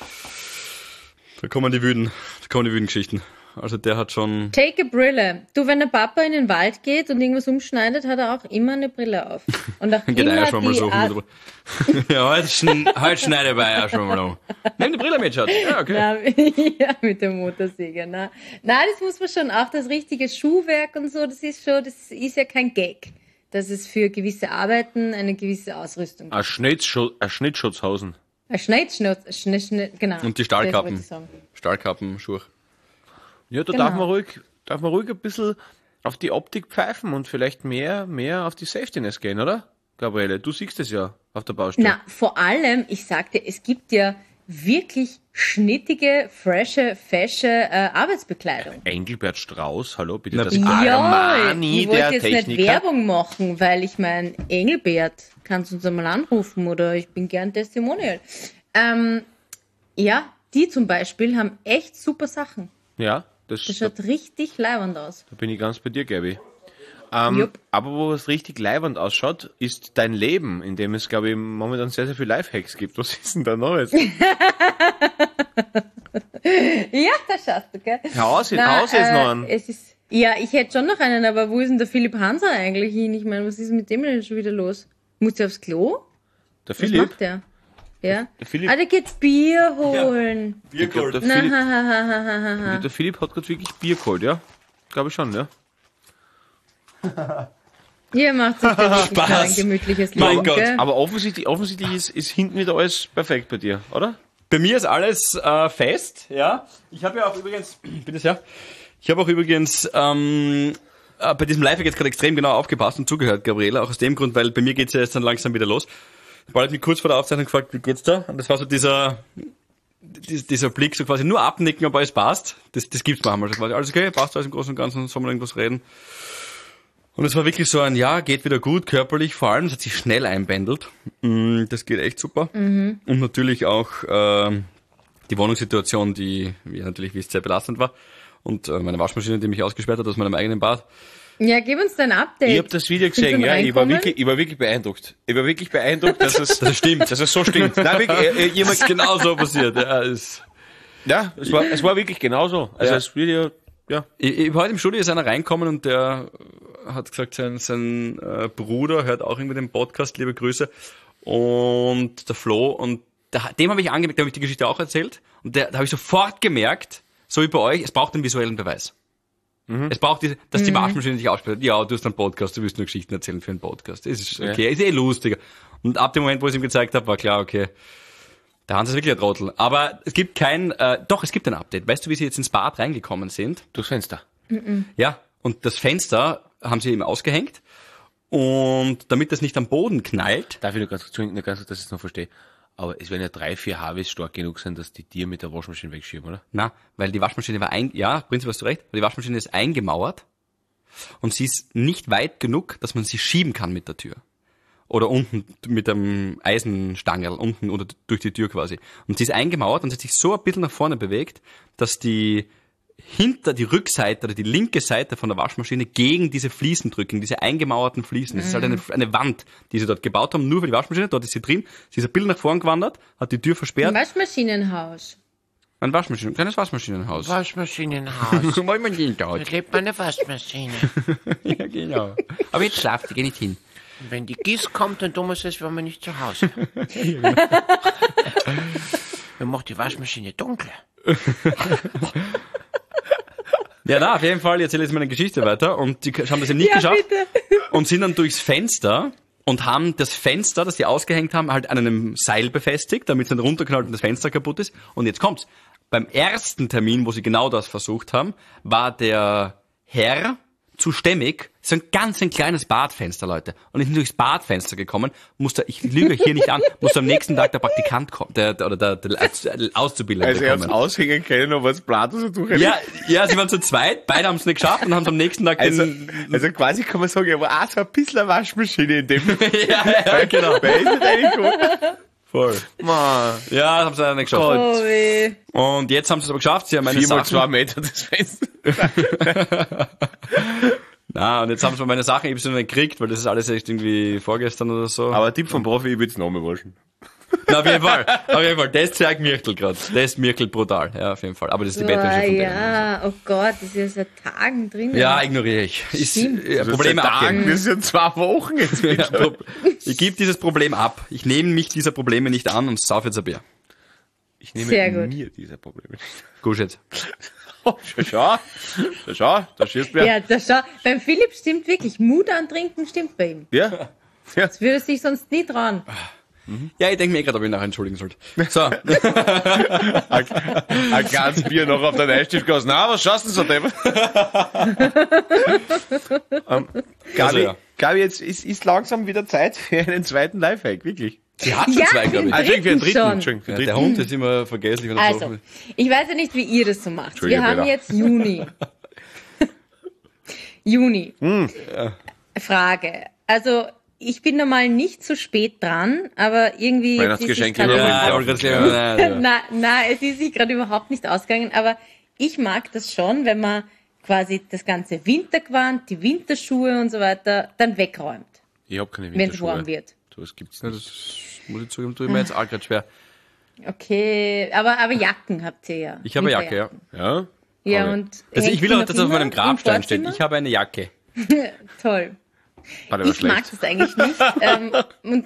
da kommen die wüden, da kommen die wüden Geschichten. Also der hat schon... Take a Brille. Du, wenn der Papa in den Wald geht und irgendwas umschneidet, hat er auch immer eine Brille auf. Und auch Geht immer er ja schon mal die so. Art- Ja, heute, schn heute schneidet er ja schon mal um. Nimm die Brille mit, Schatz. Ja, okay. Na, ja, mit der Motorsäge. Na, na, das muss man schon, auch das richtige Schuhwerk und so, das ist schon, das ist ja kein Gag. Dass es für gewisse Arbeiten eine gewisse Ausrüstung gibt. Ein Schnittschutz, ein Schnittschutzhausen. Ein Schneidschnutz, Schne, Schne, genau. Und die Das Stahlkappen. wollte ich sagen. Stahlkappen, Schuhe. Ja, da Genau. darf man ruhig, darf man ruhig ein bisschen auf die Optik pfeifen und vielleicht mehr, mehr auf die Safetyness gehen, oder? Gabriele, du siehst es ja auf der Baustelle. Na, vor allem, ich sagte, es gibt ja wirklich schnittige, frische, fesche äh, Arbeitsbekleidung. Engelbert Strauß, hallo, bitte, Na, das bitte. Armani ich wollte der jetzt nicht Techniker. Werbung machen, weil ich mein Engelbert, kannst du uns einmal anrufen oder ich bin gern Testimonial. Ähm, ja, die zum Beispiel haben echt super Sachen. Ja, das, Das da, schaut richtig leiwand aus. da bin ich ganz bei dir, Gabi. Ähm, Jupp. aber wo es richtig leiwand ausschaut, ist dein Leben, in dem es, glaube ich, momentan sehr, sehr viel Lifehacks gibt. Was ist denn da Neues? Ja, da schaust du, gell? Haus, Na, Haus ist äh, noch ein. Es ist, ja, ich hätte schon noch einen, aber wo ist denn der Philipp Hanser eigentlich hin? Ich meine, was ist mit dem denn schon wieder los? Muss der aufs Klo? Der Was Philipp, macht der? Ja? der Philipp, Ah, der geht Bier holen. ich glaub, der, Na, Philipp ha, ha, ha, ha, ha, ha. der Philipp hat gerade wirklich Bier geholt, ja? Glaube ich schon, ja? Ihr macht sich da wirklich Spaß. ein gemütliches Mein Leben, Gott. gell? Aber offensichtlich, offensichtlich ist, ist hinten wieder alles perfekt bei dir, oder? Bei mir ist alles äh, fest, ja. Ich habe ja auch übrigens, bitte sehr, ich habe auch übrigens ähm, äh, bei diesem Live jetzt gerade extrem genau aufgepasst und zugehört, Gabriela, auch aus dem Grund, weil bei mir geht's ja jetzt dann langsam wieder los. Paul hat mich kurz vor der Aufzeichnung gefragt, wie geht's da? Und das war so dieser, dies- dieser Blick, so quasi nur abnicken, ob alles passt. Das, das gibt's manchmal. So quasi, alles okay, passt alles im Großen und Ganzen, soll man irgendwas reden? Und es war wirklich so ein, ja, geht wieder gut, körperlich vor allem, es hat sich schnell einbändelt. Mm, Das geht echt super. Und natürlich auch ähm, die Wohnungssituation, die, wie ihr natürlich wisst, sehr belastend war. Und äh, meine Waschmaschine, die mich ausgesperrt hat aus meinem eigenen Bad. Ja, gib uns dein Update. Ich habe das Video Sind gesehen, wir ja, ich war, reinkommen? wirklich, ich war wirklich beeindruckt. Ich war wirklich beeindruckt, dass es, Das stimmt. dass es so stimmt. Nein, wirklich, äh, äh, Das ist genau so passiert. Ja, es, ja, es war, es war wirklich genauso. Also Ja. das Video, ja. ich, ich, heute im Studio ist einer reinkommen und der hat gesagt, sein, sein äh, Bruder hört auch irgendwie den Podcast, liebe Grüße. Und der Flo, und da, dem habe ich angemerkt, da habe ich die Geschichte auch erzählt. Und der, da habe ich sofort gemerkt, so wie bei euch, es braucht einen visuellen Beweis. Es braucht, diese, dass die Waschmaschine dich ausspricht. Ja, du hast einen Podcast, du willst nur Geschichten erzählen für einen Podcast. Das ist okay, Ja. ist eh lustiger. Und ab dem Moment, wo ich es ihm gezeigt habe, war klar, okay, der Hans ist wirklich ein Trottel. Aber es gibt kein, äh, doch, es gibt ein Update. Weißt du, wie sie jetzt ins Bad reingekommen sind? Durchs Fenster. Ja, und das Fenster haben sie eben ausgehängt. Und damit das nicht am Boden knallt, Darf ich nur ganz, Entschuldigung, nur ganz kurz, dass ich es noch verstehe. Aber es werden ja drei, vier Harveys stark genug sein, dass die Tiere mit der Waschmaschine wegschieben, oder? Na, weil die Waschmaschine war ein, ja, prinzipiell hast du recht, weil die Waschmaschine ist eingemauert und sie ist nicht weit genug, dass man sie schieben kann mit der Tür. Oder unten mit einem Eisenstangerl, unten oder durch die Tür quasi. Und sie ist eingemauert und sie hat sich so ein bisschen nach vorne bewegt, dass die hinter die Rückseite oder die linke Seite von der Waschmaschine gegen diese Fliesen drücken, diese eingemauerten Fliesen. Das ist halt eine, eine Wand, die sie dort gebaut haben, nur für die Waschmaschine. Dort ist sie drin. Sie ist ein bisschen nach vorn gewandert, hat die Tür versperrt. Ein Waschmaschinenhaus. Ein Waschmaschinen, ein kleines Waschmaschinenhaus. Waschmaschinenhaus. Wollen wir nicht Da lebt meine Waschmaschine. Ja, genau. Aber jetzt schlaft die, geh nicht hin. Und wenn die Gieß kommt, dann tun wir es, als wären wir nicht zu Hause. Dann macht die Waschmaschine dunkel. Ja, na, auf jeden Fall, erzähle ich jetzt meine Geschichte weiter. Und die haben das eben nicht Ja, geschafft. bitte. Und sind dann durchs Fenster und haben das Fenster, das sie ausgehängt haben, halt an einem Seil befestigt, damit es dann runterknallt und das Fenster kaputt ist. Und jetzt kommt's. Beim ersten Termin, wo sie genau das versucht haben, war der Herr zu stämmig, so ein ganz ein kleines Badfenster, Leute. Und ich bin durchs Badfenster gekommen, musste, ich lüge hier nicht an, musste am nächsten Tag der Praktikant kommen, der, der, oder der, der Auszubildende Also, er hat's kommen. aushängen können, aber das Blatt so durch. Ja, ja, sie waren zu zweit, beide haben es nicht geschafft und haben am nächsten Tag Also, den, also quasi kann man sagen, er war auch so ein bisschen eine Waschmaschine in dem. ja, ja, genau. Wer ist nicht reingekommen? Voll. Man. Ja, haben sie leider nicht geschafft. Oh weh. Und jetzt haben sie es aber geschafft, sie haben meine Vier mal Sachen, zwei Meter das Fenster. na, und jetzt haben sie meine Sachen eben so nicht gekriegt, weil das ist alles echt irgendwie vorgestern oder so. Aber Tipp vom Profi, ich würde es nochmal waschen. Na, auf jeden Fall, auf jeden Fall, das zeigt Mirkel gerade. Das mirkelt brutal, ja, auf jeden Fall. Aber das ist die Bettwäsche Oh, von denen. ja, oh Gott, das ist ja seit Tagen drin. Ja, ignoriere ich. Ist, Stimmt. äh, Probleme Seit abgeben. Tagen, das sind zwei Wochen jetzt. Ja, Pro- ich gebe dieses Problem ab. Ich nehme mich dieser Probleme nicht an und sauf jetzt ein Bier. Ich nehme Sehr gut. mir diese Probleme nicht. Gut jetzt. Oh, schau, schau, schau, schau, da schießt wer. Ja, das schau, beim Philipp stimmt wirklich. Mut antrinken stimmt bei ihm. Ja. Ja. Das würde sich sonst nie trauen. Ja, ich denke mir eh gerade, ob ich nachher entschuldigen sollte. So. Ein, ein kleines Bier noch auf den Einstift gasen. Na, was schaust du so, Depp? um, Gabi, Also, ja. Gabi, jetzt ist, ist langsam wieder Zeit für einen zweiten Lifehack, wirklich. Sie hat schon Ja, zwei, glaube ich. Ah, Entschuldigung, für den dritten. schon. Entschuldigung, für Ja, den der dritten. Hund ist immer vergesslich. Wenn er Also, so- ich weiß ja nicht, wie ihr das so macht. Wir Entschuldige, haben Bella. jetzt Juni. Juni. Hm. Frage. Also, ich bin normal nicht so spät dran, aber irgendwie jetzt ist es Weihnachtsgeschenke gerade über- Ja, überhaupt- aber gerade- nein, nein, na, na, es ist sich gerade überhaupt nicht ausgegangen, aber ich mag das schon, wenn man quasi das ganze Wintergewand, die Winterschuhe und so weiter dann wegräumt, Ich hab keine wenn es Winterschuhe. warm wird. So was gibt's Ja, nicht. das muss ich zugeben, tue ich mir jetzt auch gerade schwer. Okay, aber, aber Jacken habt ihr ja. Ich habe eine Jacke, ja. Ja? Ja, Aber- und Also ich hängt will die auch, noch dass das auf immer meinem Grabstein im steht. Vorzimmer? Ich habe eine Jacke. Toll. War aber Ich mag schlecht. das eigentlich nicht. ähm, und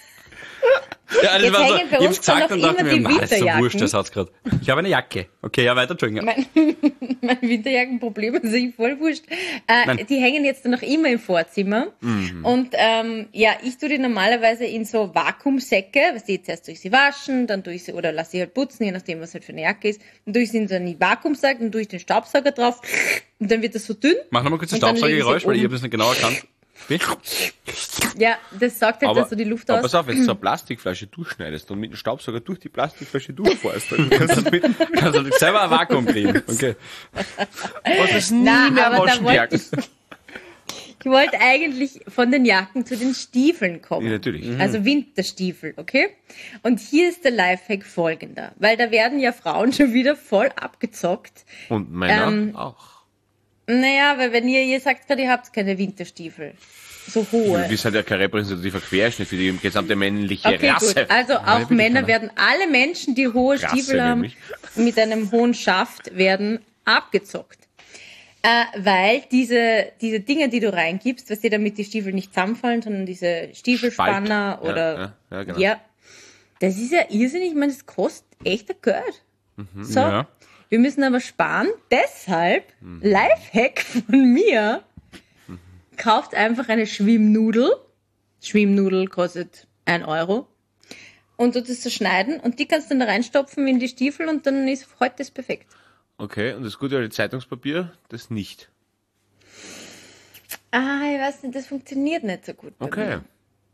Ja, das Jetzt war so, hängen bei ich hab's uns dann gesagt noch und dachte immer mir, die na, das ist so Winterjacken. wurscht, der Satz gerade. Ich habe eine Jacke. Okay, ja, weiter, Entschuldigung. mein, mein Winterjackenproblem ist sich voll wurscht. Äh, Nein. die hängen jetzt dann noch immer im Vorzimmer. Und ähm, ja, ich tue die normalerweise in so Vakuumsäcke, was die jetzt erst durch sie waschen, dann tue ich sie, oder lasse sie halt putzen, je nachdem, was halt für eine Jacke ist. Dann tue ich sie in so einen Vakuumsack, dann tue ich den Staubsauger drauf und dann wird das so dünn. Mach nochmal kurz das Und dann lege ich sie Staubsaugergeräusch, weil ich oben. habe das nicht genau erkannt. Wie? Ja, das saugt halt Aber, dann so die Luft aber aus. pass auf, wenn du so eine Plastikflasche durchschneidest und mit dem Staubsauger durch die Plastikflasche durchfährst, dann kannst du das mit Also selber ein Vakuum kriegen. Okay. was ist nie Na, mehr aber da waschen, die wollte Jacken. ich, ich wollte eigentlich von den Jacken zu den Stiefeln kommen. Ja, natürlich. Mhm. Also Winterstiefel, okay? Und hier ist der Lifehack folgender, weil da werden ja Frauen schon wieder voll abgezockt. Und Männer Ähm, auch. Naja, weil wenn ihr, ihr sagt gerade, ihr habt keine Winterstiefel. So hohe. Das ist halt ja kein repräsentativer Querschnitt für die gesamte männliche Okay, Rasse. gut. Also auch bin ich Männer keiner. werden, alle Menschen, die hohe Rasse Stiefel haben, nämlich. mit einem hohen Schaft, werden abgezockt. Äh, weil diese, diese Dinge, die du reingibst, was dir damit die Stiefel nicht zusammenfallen, sondern diese Stiefelspanner Spalt. oder, Ja, ja, ja, genau. ja, das ist ja irrsinnig, ich meine, das kostet echter Geld. So. Ja. Wir müssen aber sparen, deshalb, Lifehack von mir, kauft einfach eine Schwimmnudel. Schwimmnudel kostet ein Euro. Und du das zerschneiden und die kannst du dann da reinstopfen in die Stiefel und dann ist heute das perfekt. Okay, und das gute alte Zeitungspapier, das nicht. Ah, ich weiß nicht, das funktioniert nicht so gut. bei Okay. mir.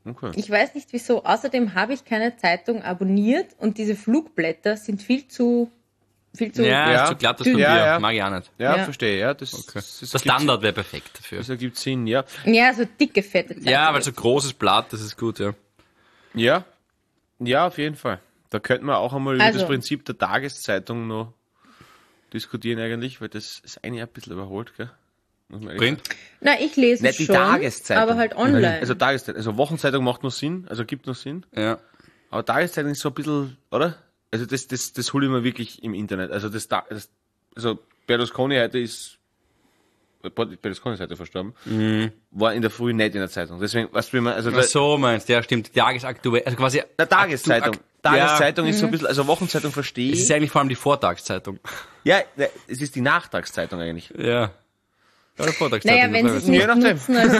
Okay. Ich weiß nicht wieso. Außerdem habe ich keine Zeitung abonniert und diese Flugblätter sind viel zu viel zu Ja, Ja. ist zu glatt, das Dünn. Papier. Ja, ja. Mag ich auch nicht. Ja, Ja. verstehe, ja. Das, Okay. das, das Der Standard wäre perfekt dafür. Das ergibt Sinn, ja. ja, so dicke, fette Zeitung. Ja, weil so großes Blatt, das ist gut, ja. Ja, ja, auf jeden Fall. Da könnten wir auch einmal über Also. das Prinzip der Tageszeitung noch diskutieren eigentlich, weil das ist eigentlich ein bisschen überholt, gell? Muss man ehrlich Print? sagen. Na, ich lese Nicht die schon, Tageszeitung. aber halt online. Also Tageszeitung, also Wochenzeitung macht noch Sinn, also gibt noch Sinn. Ja. Aber Tageszeitung ist so ein bisschen, oder? Also das, das, das hole ich mir wirklich im Internet. Also das, Ta- das also Berlusconi heute ist, Berlusconi ist heute verstorben, war in der Früh nicht in der Zeitung. Deswegen, was will man, also Ach da, so meinst du, ja stimmt, tagesaktuell, also quasi... der Tageszeitung. Aktu- Tageszeitung Ja, ist so ein bisschen, also Wochenzeitung verstehe es ist ich. eigentlich vor allem die Vortagszeitung. Ja, ne, es ist die Nachtragszeitung eigentlich. Ja. Ja, die Vortagszeitung. Naja, wenn das sie es weiß nicht Je nachdem. nutzen als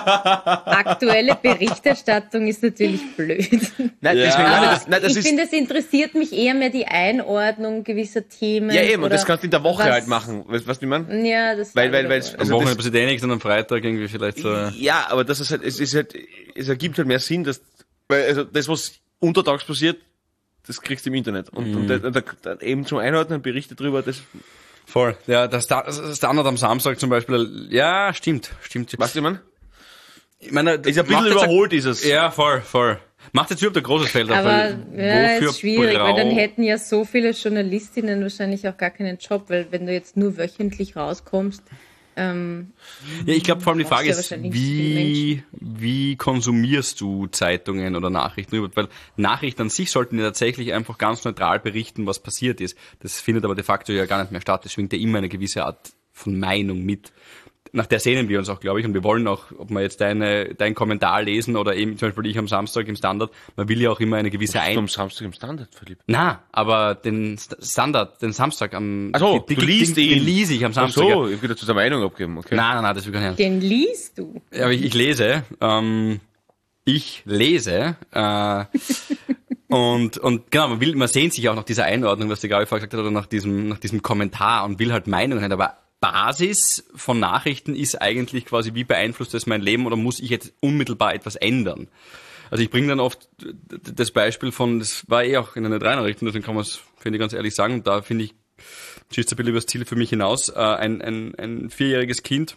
aktuelle Berichterstattung, ist natürlich blöd. Nein, Ja. deswegen, nein, Aber das, nein, das ich ist, finde, es interessiert mich eher mehr die Einordnung gewisser Themen. ja eben, und oder das kannst du in der Woche was- halt machen. Weißt du, was ich meine? Ja, das Weil, weil, weil, also, ich. Am also Wochenende das, passiert eh nichts und am Freitag irgendwie vielleicht so... ja, aber das ist halt, es ist halt, es ergibt halt mehr Sinn, dass, weil, also das, was untertags passiert, das kriegst du im Internet. Und, Mhm. und da, da, da, eben zum Einordnen Berichte drüber, das, Voll. Ja, das Sta- das Standard am Samstag zum Beispiel, ja, stimmt, stimmt. weißt du, ich meine? Ich meine, Ist ein bisschen macht jetzt überholt, ist es. Ja, voll, voll. Macht jetzt überhaupt ein großes Feld auf, aber weil ja, wofür ist schwierig, Brau- weil dann hätten ja so viele Journalistinnen wahrscheinlich auch gar keinen Job, weil wenn du jetzt nur wöchentlich rauskommst, ähm, Ja, ich glaube vor allem die brauchst Frage ja ist, wahrscheinlich wie, wie konsumierst du Zeitungen oder Nachrichten überhaupt? Weil Nachrichten an sich sollten ja tatsächlich einfach ganz neutral berichten, was passiert ist. Das findet aber de facto ja gar nicht mehr statt. Es schwingt ja immer eine gewisse Art von Meinung mit. Nach der sehnen wir uns auch, glaube ich, und wir wollen auch, ob wir jetzt deine, deinen Kommentar lesen oder eben zum Beispiel ich am Samstag im Standard, man will ja auch immer eine gewisse Ein Ein... am Samstag im Standard, Philipp. Na, aber den St- Standard, den Samstag am... Ach so, die, du die, liest den, ihn. den lese ich am Ach Samstag. so, ja. ich will dazu eine Meinung abgeben, okay. Nein, nein, nein, das will ich gar nicht. den liest du. Ja, aber ich, ich lese, ähm, ich lese, äh, und, und genau, man will, man sehnt sich auch nach dieser Einordnung, was die Gabi vorher gesagt hat, oder nach diesem, nach diesem Kommentar und will halt Meinungen haben, aber Basis von Nachrichten ist eigentlich quasi, wie beeinflusst das mein Leben oder muss ich jetzt unmittelbar etwas ändern? Also ich bringe dann oft das Beispiel von, das war eh auch in den drei Nachrichten, deswegen kann man es, finde ich, ganz ehrlich sagen, da finde ich, schießt ein bisschen übers Ziel für mich hinaus, äh, ein, ein, ein vierjähriges Kind,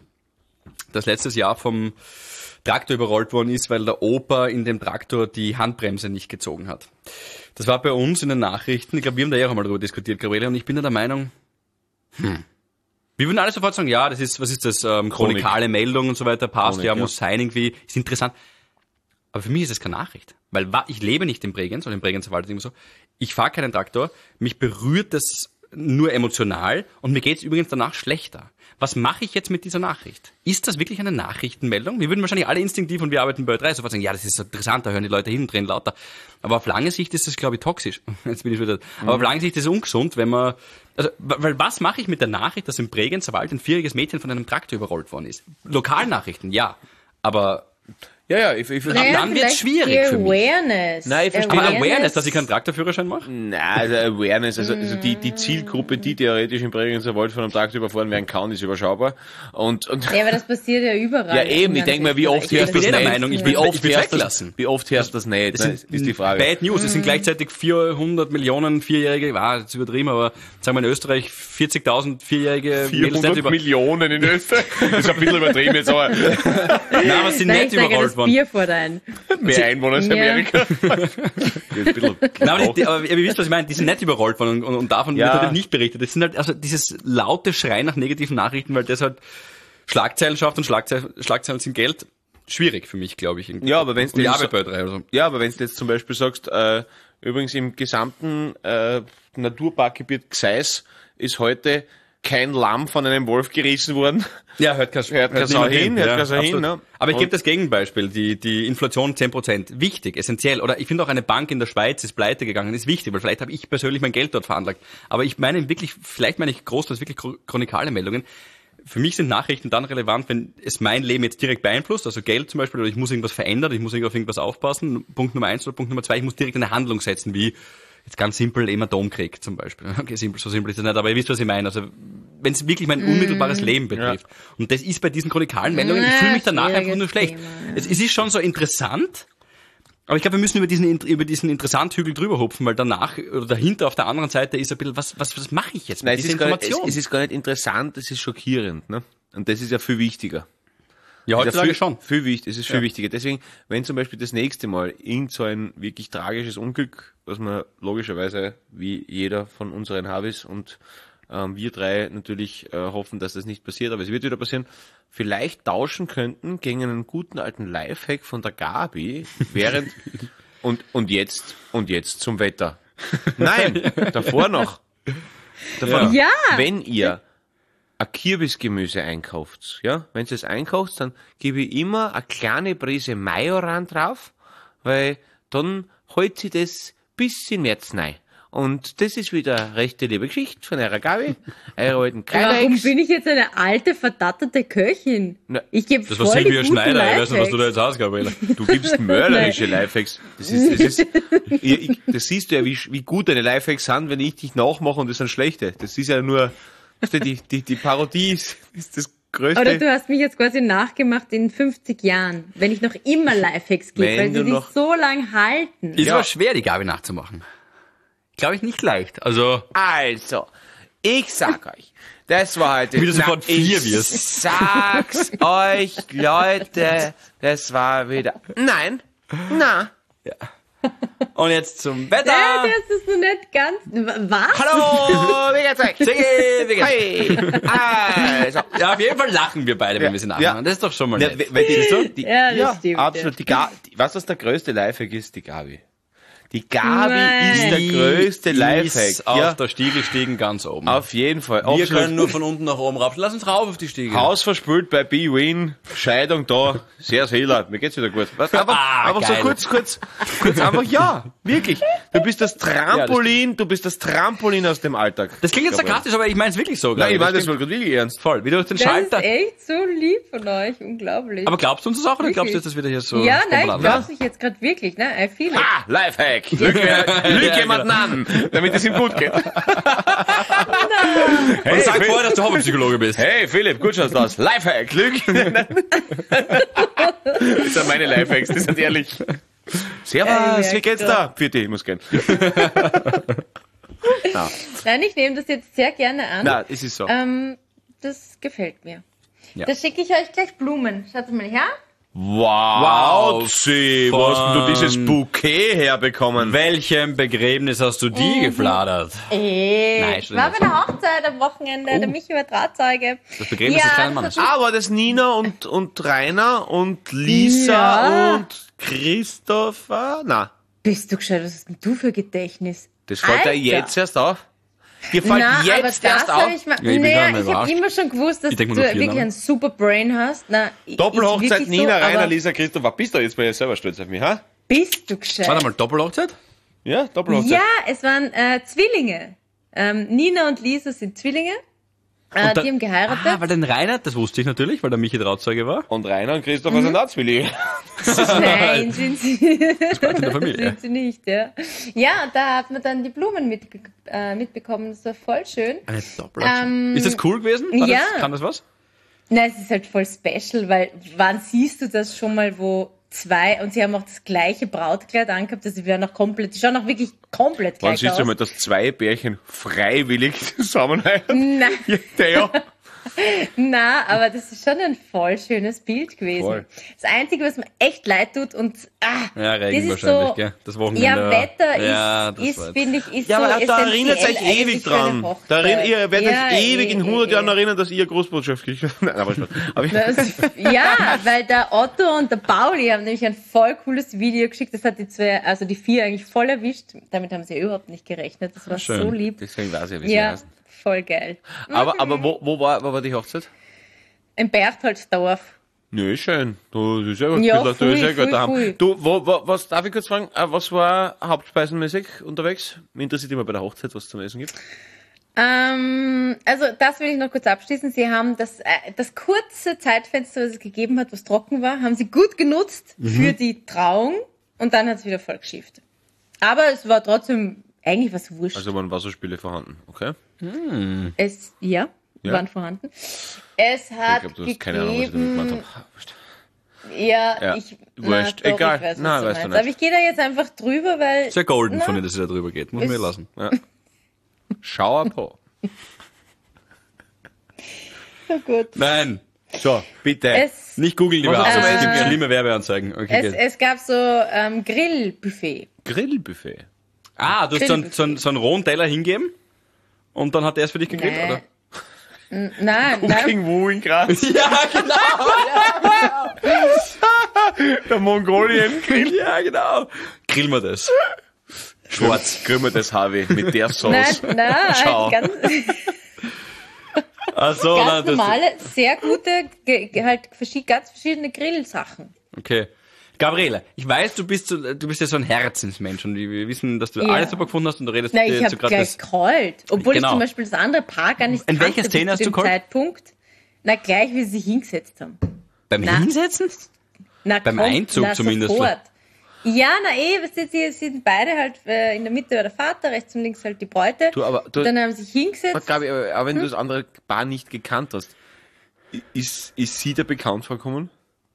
das letztes Jahr vom Traktor überrollt worden ist, weil der Opa in dem Traktor die Handbremse nicht gezogen hat. Das war bei uns in den Nachrichten, ich glaube, wir haben da ja auch einmal darüber diskutiert, Gabriele, und ich bin da der Meinung, hm, wir würden alle sofort sagen, ja, das ist, was ist das, ähm, Chronik. chronikale Meldung und so weiter, passt, Chronik, ja, ja. muss sein irgendwie, ist interessant. Aber für mich ist das keine Nachricht. Weil wa- ich lebe nicht in Bregenz oder im Bregenzer Wald, immer so. Ich fahre keinen Traktor, mich berührt das nur emotional und mir geht's übrigens danach schlechter. Was mache ich jetzt mit dieser Nachricht? Ist das wirklich eine Nachrichtenmeldung? Wir würden wahrscheinlich alle instinktiv, und wir arbeiten bei Ö drei, sofort sagen, ja, das ist interessant, da hören die Leute hin und drehen lauter. Aber auf lange Sicht ist das, glaube ich, toxisch. Jetzt bin ich wieder. Aber auf lange Sicht ist es ungesund, wenn man, also, weil was mache ich mit der Nachricht, dass im Bregenzer Wald ein vierjähriges Mädchen von einem Traktor überrollt worden ist? Lokalnachrichten, ja. Aber Ja, ja, ich, ich, Naja, dann wird's vielleicht schwierig die für mich. Awareness. Nein, ich verstehe. Aber Awareness, dass ich keinen Traktorführerschein mache? Nein, also Awareness, also, also die, die Zielgruppe, die theoretisch im Bregenzer Wald von einem Traktor überfahren werden kann, ist überschaubar. Und, und Ja, aber das passiert ja überall. ja eben, ich denke mal, wie oft hörst du bin das eh der nicht? Meinung, ich wie will- oft ich will hörst du das, weglassen. wie oft hörst du das nicht? Das ne? sind ist die Frage. Bad News. Es sind gleichzeitig vierhundert Millionen Vierjährige, war jetzt übertrieben, aber sagen wir in Österreich vierzigtausend Vierjährige. Mädels nicht vierhundert über- Millionen in Österreich. Das ist ein bisschen übertrieben jetzt, aber Nein, aber es sind Nein, nicht ich sage überrollt das worden. Bier vor dein. mehr Einwohner als Ja. Amerika. Ein bisschen Nein, aber, die, aber ihr wisst, was ich meine, die sind nicht überrollt worden und, und, und davon Ja. wird halt nicht berichtet. Das sind halt also dieses laute Schreien nach negativen Nachrichten, weil das halt Schlagzeilen schafft und Schlagzeilen, Schlagzeilen sind Geld. Schwierig für mich, glaube ich. irgendwie. Ja, aber wenn's Und ich den arbeite so- bei drei oder so. Ja, aber wenn du jetzt zum Beispiel sagst, äh, übrigens im gesamten äh, Naturparkgebiet Gseis ist heute kein Lamm von einem Wolf gerissen worden. Ja, hört kein, Hört kein Sau niemand hin, hört kein Sau hin, absolut. ne? Aber ich Und- gebe das Gegenbeispiel, die, die Inflation zehn Prozent. Wichtig, essentiell. Oder ich finde auch eine Bank in der Schweiz ist pleite gegangen, ist wichtig, weil vielleicht habe ich persönlich mein Geld dort veranlagt. Aber ich meine wirklich, vielleicht meine ich groß, das wirklich chro- chronikale Meldungen. Für mich sind Nachrichten dann relevant, wenn es mein Leben jetzt direkt beeinflusst, also Geld zum Beispiel, oder ich muss irgendwas verändern, ich muss auf irgendwas aufpassen. Punkt Nummer eins oder Punkt Nummer zwei, ich muss direkt eine Handlung setzen, wie jetzt ganz simpel eben Atomkrieg zum Beispiel. Okay, simpel, so simpel ist das nicht, aber ihr wisst, was ich meine. Also wenn es wirklich mein unmittelbares Leben betrifft. Und das ist bei diesen chronikalen Meldungen, ich Ja, fühle mich danach schwieriges einfach nur schlecht. Thema, ja. Es, es ist schon so interessant, Aber ich glaube, wir müssen über diesen, über diesen Interessant-Hügel drüber hupfen, weil danach, oder dahinter auf der anderen Seite ist ein bisschen, was, was, was mache ich jetzt mit Nein, es dieser ist, gar nicht, Information? es, es ist gar nicht interessant, es ist schockierend, ne? Und das ist ja viel wichtiger. ja, Das ist ja heutzutage viel, schon. Viel wichtig, es ist viel Ja. wichtiger. Deswegen, wenn zum Beispiel das nächste Mal irgend so ein wirklich tragisches Unglück, was man logischerweise, wie jeder von unseren Habis und ähm, wir drei natürlich äh, hoffen, dass das nicht passiert, aber es wird wieder passieren, vielleicht tauschen könnten gegen einen guten alten Lifehack von der Gabi, während und, und jetzt, und jetzt zum Wetter. Nein, davor noch. Davor noch. Ja. Wenn ihr ein Kürbisgemüse einkauft, ja, wenn ihr es einkauft, dann gebe ich immer eine kleine Prise Majoran drauf, weil dann hält sich das bis in März rein. Und das ist wieder eine rechte liebe Geschichte von eurer Gabi, eurer alten Warum Kreidex. bin ich jetzt eine alte, verdatterte Köchin? Na, Ich gebe Das voll war die Silvia guten Schneider, ich weiß nicht, was du da Lifehacks. jetzt hast, Gabriele. Du gibst mörderische Lifehacks. Das ist, das ist, ich, ich, das siehst du ja, wie, wie gut deine Lifehacks sind, wenn ich dich nachmache und das sind schlechte. Das ist ja nur, weißt du, die, die, die Parodie ist, ist das größte. Oder du hast mich jetzt quasi nachgemacht in fünfzig Jahren, wenn ich noch immer Lifehacks gebe, Wenn weil du sie sich noch- so lang halten. Ist Ja. aber schwer, die Gabi nachzumachen. Glaube ich nicht leicht. Also, Also, ich sag euch, das war heute. Wie du sofort Na, vier ich wirst. sag's euch, Leute, das war wieder. Nein, na. und jetzt zum Wetter. Ja, das ist noch nicht ganz. Was? Hallo, wie geht's euch? Hey, wie geht's? Hey, also. Ja, auf jeden Fall lachen wir beide, wenn Ja, wir sie ja. nachmachen. Das ist doch schon mal Ja, nett. weil die, die, Ja, das stimmt, absolut. Die Ga die, was das der größte Lifehack ist? Die Gabi. Die Gabi Nein. ist der größte Die Lifehack. ist auf Ja, der Stiegelstiegen ganz oben. auf jeden Fall. wir Absolut. können nur von unten nach oben rauf. Lass uns rauf auf die Stiege. Haus verspült bei B-Win, Scheidung da, sehr Seeler, mir geht's wieder gut. Was, einfach Ah, einfach so geil. kurz, kurz, kurz einfach, ja, wirklich. Du bist das Trampolin, du bist das Trampolin aus dem Alltag. Das klingt jetzt Gabriel. sarkastisch, aber ich meine es wirklich so. Nein, Gabi. ich meine das klingt war gerade wirklich ernst. voll. Wie durch den Das Schalter. ist echt so lieb von euch, unglaublich. Aber glaubst du uns das auch oder glaubst du, Wirklich? dass das wieder hier so ja, nein, spontan ich war? glaub's nicht jetzt gerade wirklich, ne? I feel it. Ah, Lifehack. Lüge, lüge jemanden an, damit es ihm gut geht. Und sag Phil- vorher, dass du Hobbypsychologe bist. Hey Philipp, gut schaust du aus. Lifehack, Lüge. Das sind meine Lifehacks, die sind ehrlich. Servus, Ja, ja, wie geht's klar. da? Für dich, ich muss gehen. Nein, ich nehme das jetzt sehr gerne an. Na, es ist so. Ähm, das gefällt mir. Ja. Da schicke ich euch gleich Blumen. Schaut mal her. Wow, Wow, Zi, wo hast denn du von- dieses Bouquet herbekommen? Welchem Begräbnis hast du die gefladert? Ey, Nein, ich stimmt war bei nicht. der Hochzeit am Wochenende, der Michi war Trauzeuge. Das Begräbnis des kleinen Mannes. Ah, war das Nina und, und Rainer und Lisa Ja. und Christopher? Na, Bist du gescheit, was hast denn du für Gedächtnis? das fällt dir Alter. jetzt erst auf? Dir fällt Na, aber jetzt das erst habe auf? ich mal. Ja, ich bin naja, gerade ich habe überrascht. immer schon gewusst, dass Ich denk du mir nur vier wirklich Namen. ein super Brain hast. Na, ist Doppelhochzeit wirklich Nina, so, Rainer, aber Lisa, Christopher. Bist du jetzt bei dir selber stolz auf mich, ha? Bist du gescheit? Warte mal, Doppelhochzeit? Ja, Doppelhochzeit. Ja, es waren äh, Zwillinge. Ähm, Nina und Lisa sind Zwillinge. Äh, da- die haben geheiratet. Ah, weil den Rainer, das wusste ich natürlich, weil der Michi Trauzeuge war. Und Rainer und Christopher Mhm. sind auch Zwillinge. Nein, sind sie, in der Familie. sind sie nicht, ja. Ja, und da hat man dann die Blumen mit, äh, mitbekommen. Das war voll schön. Eine Doppelhochzeit. Ähm, ist das cool gewesen? War ja. Das, kann das was? Nein, es ist halt voll special, weil wann siehst du das schon mal, wo zwei, und sie haben auch das gleiche Brautkleid angehabt, also sie werden auch komplett, die schauen auch wirklich komplett Wann gleich siehst aus. du mal, dass zwei Pärchen freiwillig zusammen heiraten? Nein, Ja, ja. na, aber das ist schon ein voll schönes Bild gewesen. Voll. Das Einzige, was mir echt leid tut und ah, Ja, Regen das ist wahrscheinlich, so, gell? Das Wochenende. ja, Wetter ja, ist, das ist war jetzt- finde ich, ist Ja, so aber da essentiell erinnert euch ewig eigentlich für eine dran. Hochzeit. Da erinnert, ihr werdet Ja, euch ewig eh, in hundert eh, Jahren eh. erinnern, dass ihr großbotschaftlich... Nein, aber Spaß. Aber Das, ja, weil der Otto und der Pauli haben nämlich ein voll cooles Video geschickt. Das hat die zwei, also die vier eigentlich voll erwischt. Damit haben sie überhaupt nicht gerechnet. Das war schön. so lieb. deswegen weiß ich, wie sie Ja, heißt. voll geil. Aber, aber wo, wo, war, wo war die Hochzeit? Im Berchtoldsdorf. Nö, schön. Du, du ist ja gut, Ja, du voll, ist ja gut voll, daheim. voll. Du, wo, wo, was, darf ich kurz fragen, äh, was war hauptspeisenmäßig unterwegs? Mich interessiert immer bei der Hochzeit, was es zum Essen gibt. Ähm, also das will ich noch kurz abschließen. Sie haben das, äh, das kurze Zeitfenster, was es gegeben hat, was trocken war, haben sie gut genutzt für die Trauung und dann hat es wieder voll geschifft. Aber es war trotzdem eigentlich was wurscht. Also waren Wasserspiele vorhanden, okay? Es, ja, Ja. waren vorhanden. Es hat Ich glaube, du hast keine Ahnung, was ich damit gemeint gegeben, habe. Wurscht. Ja, Ja, ich... wurscht. na, doch, Egal. Ich weiß, was Nein, du weißt du meinst. nicht. Aber ich gehe da jetzt einfach drüber, weil... Sehr golden Na, von dir, dass er da drüber geht. Muss man ist- mir lassen. Ja. Schau ab. So gut. Nein, So, bitte. Es, nicht googeln, lieber Was Arzt. hast du Es gibt Essen? schlimme Werbeanzeigen. Okay, es, geht. es gab so ähm, Grillbuffet. Grillbuffet. Ah, du hast so einen, so, einen, so einen rohen Teller hingeben und dann hat er es für dich gegrillt, Nein. oder? N- Nein, nein. Cooking Woo in Graz. Ja, genau. Der Mongolien. Ja, genau. Grillen wir das. Schwarz. Grillen wir das Harvey mit der Sauce. Nein, nein, Schau. halt ganz, Ach so, ganz nein, das, normale, sehr gute, ge- ge- halt verschi- ganz verschiedene Grillsachen. okay. Gabriele, ich weiß, du bist so, du bist ja so ein Herzensmensch und wir wir wissen, dass du Ja. alles super gefunden hast und du redest Nein, dir ich jetzt habe so gerade gleich das. geheult. Obwohl Genau. ich zum Beispiel das andere Paar gar nicht In welcher kannte Szene bis hast zu du dem geheult? Zeitpunkt. Na, gleich, wie sie sich hingesetzt haben. Beim Na. Hinsetzen? Na, Beim komm, Einzug na, zumindest. Sofort. Ja, na eh, weißt du, sie sind beide halt äh, in der Mitte war der Vater, rechts und links halt die Bräute. Du, aber du- und dann haben sie sich hingesetzt. Gabi, aber auch wenn du das andere Paar nicht gekannt hast, ist, ist sie dir bekannt vorkommen?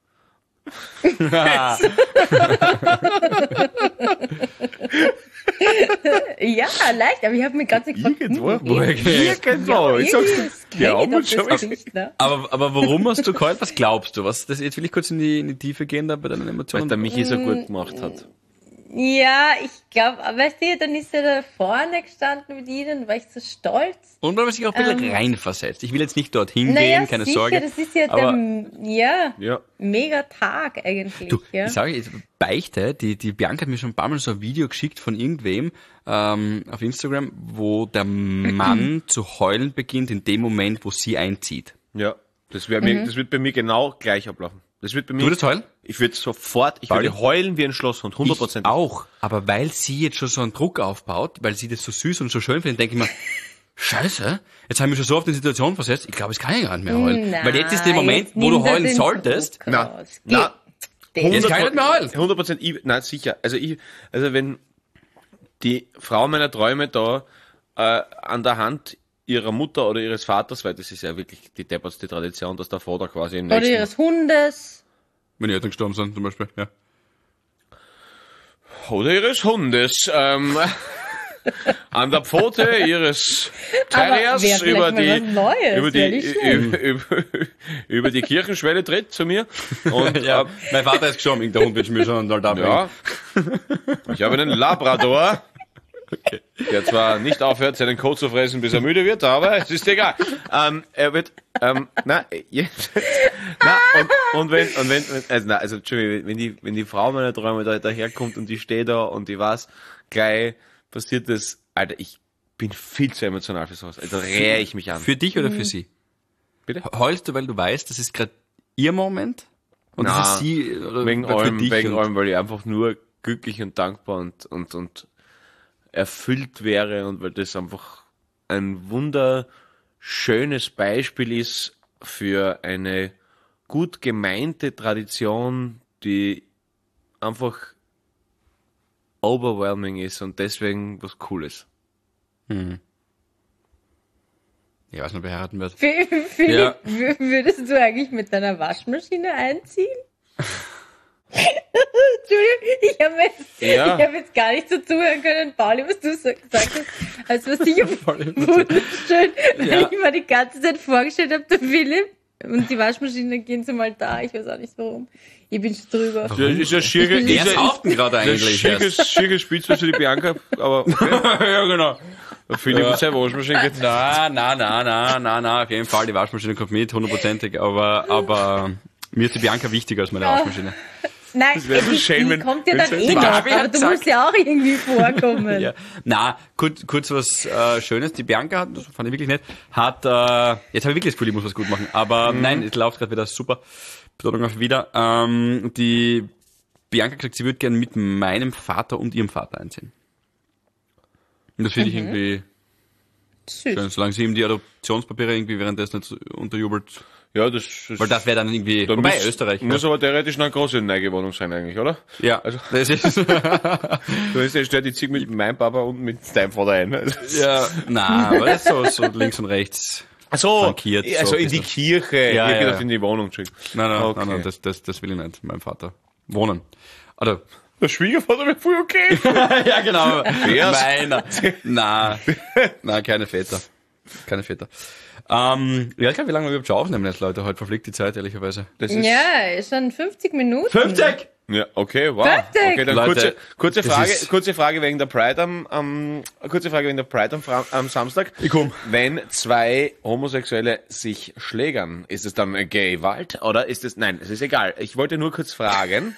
Ja, leicht, aber ich habe mir ganz gefragt, Irgendwo? hm, Woher- irgendwie- Irgendwo, ich sag's dir. das Ja, klingt und doch schon das was- Gesicht, ne? Aber, aber warum hast du geheult? Was glaubst du? Was, das, jetzt will ich kurz in die, in die Tiefe gehen da bei deinen Weil Emotionen. der Michi so gut gemacht hat. Ja, ich glaube, weißt du, dann ist er da vorne gestanden mit ihnen, war ich so stolz. Und weil man sich auch ein bisschen reinversetzt. Ich will jetzt nicht dorthin Naja, gehen, keine sicher, Sorge. das ist ja aber der, ja, Ja. mega Tag eigentlich, du, ja. ich sage jetzt, Beichte, die, die Bianca hat mir schon ein paar Mal so ein Video geschickt von irgendwem ähm, auf Instagram, wo der Mann zu heulen beginnt in dem Moment, wo sie einzieht. Ja. Das, wär mir, das wird bei mir genau gleich ablaufen. Das wird bei mir. Du würdest heulen? Ich würde sofort, ich Pauli? würde heulen wie ein Schlosshund, hundert Prozent. Ich auch. Aber weil sie jetzt schon so einen Druck aufbaut, weil sie das so süß und so schön findet, denke ich mir, Scheiße, jetzt haben wir schon so auf die Situation versetzt, ich glaube, es kann ich gar nicht mehr heulen. Nein, weil jetzt ist der Moment, jetzt wo du nimmt er heulen den solltest. Druck Na, raus. na, Geht. Jetzt kann ich nicht mehr heulen. hundert Prozent, ich, nein, sicher. Also ich, also wenn die Frau meiner Träume da äh, an der Hand ihrer Mutter oder ihres Vaters, weil das ist ja wirklich die deppertste Tradition, dass der Vater quasi im Oder nächsten... ihres Hundes. Wenn die Eltern gestorben sind, zum Beispiel, ja. Oder ihres Hundes. Ähm, an der Pfote ihres Terriers wär vielleicht über mal die, was Neues, über, wär die, nicht schlimm. über, über, über die Kirchenschwelle tritt zu mir. Und ja. äh, Mein Vater ist gestorben, irgendein Hund wird mir schon halt abhängen. ja, ich habe einen Labrador, Okay. der zwar nicht aufhört, seinen Kot zu fressen, bis er müde wird, aber es ist egal. Ähm, er wird, ähm, na, jetzt, na, und, und wenn, und wenn, also, na, also, Entschuldigung, wenn die, wenn die Frau meiner Träume da, daherkommt und die steht da und die weiß, gleich passiert das, Alter, ich bin viel zu emotional für sowas. Also, rehe ich mich an. Für dich oder für sie? Bitte? Heulst du, weil du weißt, das ist gerade ihr Moment? Und Na, das ist sie, oder wegen weil für allem, dich wegen und- allem, weil ich einfach nur glücklich und dankbar und, und, und erfüllt wäre und weil das einfach ein wunderschönes Beispiel ist für eine gut gemeinte Tradition, die einfach overwhelming ist und deswegen was Cooles. Ja, weiß nicht, wer heiraten wird. Philipp, Philipp, Ja. wür- würdest du eigentlich mit deiner Waschmaschine einziehen? Entschuldigung, ich habe jetzt, Ja. ich hab jetzt gar nicht so zuhören können, Pauli, was du so gesagt hast. Also was sicher wunderschön, weil Ja. ich mir die ganze Zeit vorgestellt habe, der Philipp und die Waschmaschine gehen so mal da, ich weiß auch nicht warum. Ich bin schon drüber. Das ist ja schier, Ich will- Wer ist ja, sauft denn gerade das ist eigentlich? schieres, erst? schieres Spielzeug für die Bianca, aber okay. Ja, genau. Der Philipp Ja. ist seine Waschmaschine geht. Na, na, na, na, na, na, auf jeden Fall, die Waschmaschine kommt mit, hundertprozentig, aber, aber mir ist die Bianca wichtiger als meine Ja. Waschmaschine. Nein, wär so die, schön, die wenn- kommt ja wenn dann sie- eh Die noch, Gabi hat aber du gesagt- musst ja auch irgendwie vorkommen. Ja. Na, kurz, kurz was äh, Schönes. Die Bianca hat, das fand ich wirklich nett, hat, äh, jetzt habe ich wirklich das Gefühl, ich muss was gut machen. Aber nein, es läuft gerade wieder super. Betonung auf wieder. Ähm, die Bianca gesagt, sie würde gerne mit meinem Vater und ihrem Vater einziehen. Und das finde ich irgendwie Süß. schön, solange sie ihm die Adoptionspapiere irgendwie währenddessen nicht so unterjubelt. Ja, das, das Weil das wäre dann irgendwie, dann wobei muss, Österreich. muss ja. aber theoretisch noch eine große neue Wohnung sein eigentlich, oder? Ja, Also- das ist, Du hast ja stört die Zieg mit meinem Papa und mit deinem Vater ein. Also, ja, na, aber das ist so, so links und rechts. Ach so, Frankiert, so also ein in die bisschen. Kirche. Ja, ich hab ja, gedacht, ja. in die Wohnung. Entschuldigung. Nein, nein, Okay. nein, nein, das, das, das will ich nicht, mein Vater. Wohnen. Oder, Der Schwiegervater wäre voll okay. ja, genau. Wär's? Meiner. Na, na, keine Väter. Keine Väter. Ähm, ja, ich glaube, wie lange wir überhaupt schon aufnehmen jetzt, Leute? Heute verfliegt die Zeit, ehrlicherweise. Das ist, Ja, schon fünfzig Minuten. fünfzig! Ja, okay, wow. Fertig. Okay, dann Leute, kurze, kurze das Frage, ist- kurze Frage wegen der Pride am, am kurze Frage wegen der Pride am, Fra- am Samstag. Ich komm. Wenn zwei Homosexuelle sich schlägern, ist es dann Gay Gewalt oder ist es, nein, es ist egal. Ich wollte nur kurz fragen.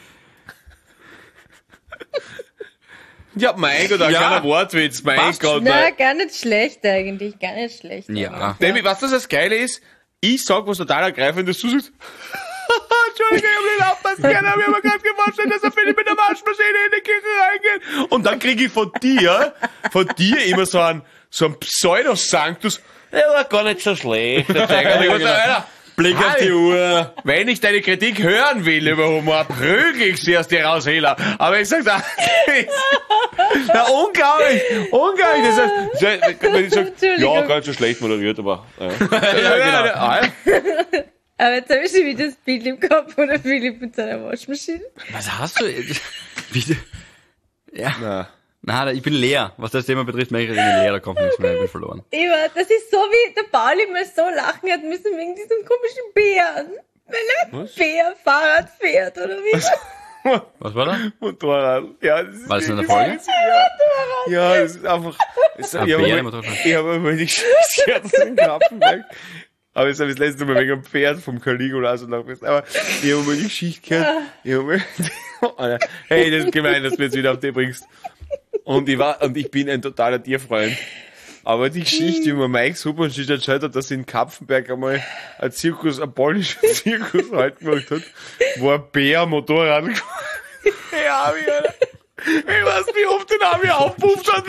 Ja, mein Gott, ein Ja. kleiner Wortwitz, mein Passt. Gott. Na, Mein. gar nicht schlecht eigentlich, gar nicht schlecht. Ja. Nämlich, was das das Geile ist, ich sag was total ergreifendes, du sagst, Entschuldigung, ich hab nicht aufpassen können, aber ich hab mir gerade vorstellen, dass er Philipp mit der Waschmaschine in die Küche reingeht. Und dann krieg ich von dir, von dir immer so ein, so ein Pseudosanctus, ja, war gar nicht so schlecht. Der Zeiger. Und ich muss sagen, Alter, Blick auf die Uhr. wenn ich deine Kritik hören will über Humor, prügel ich sie aus dir raus, Hela. Aber ich sag da, na, unglaublich, unglaublich. Das heißt, wenn ich sag, ja, Entschuldigung. ganz so schlecht moderiert, aber, ja. ja, genau. Aber jetzt habe ich schon wieder das Bild im Kopf von der Philipp mit seiner Waschmaschine. Was hast du? Wie, ja. Na. Na, ich bin leer. Was das Thema betrifft, merke ich, ich bin leer, da kommt nichts mehr, ich bin verloren. Immer, das ist so, wie der Pauli mal so lachen hat müssen wegen diesem komischen Bären. Wenn ein Bär Fahrrad fährt, oder wie? Was war da? Motorrad. Ja, das ist War das in der wirklich- Folge? Ja, das ist einfach. Das, ich Ein habe Bär im mal, Motorrad. ich habe mal die Scherzen in Grafenberg. Aber jetzt habe ich das letzte Mal wegen einem Pferd vom Caligula so nachgewiesen. Aber ich habe mal die Geschichte gehört. Ich habe mal, hey, das ist gemein, dass du mich jetzt wieder auf die bringst. Und ich war, und ich bin ein totaler Tierfreund. Aber die Geschichte, die mir Mike Superschicht erzählt hat, dass in Kapfenberg einmal ein Zirkus, ein polnischer Zirkus halt gemacht hat, wo ein Bär Motorrad ja, wie, ich weiß nicht, wie oft den Arm hier aufpumpt hat.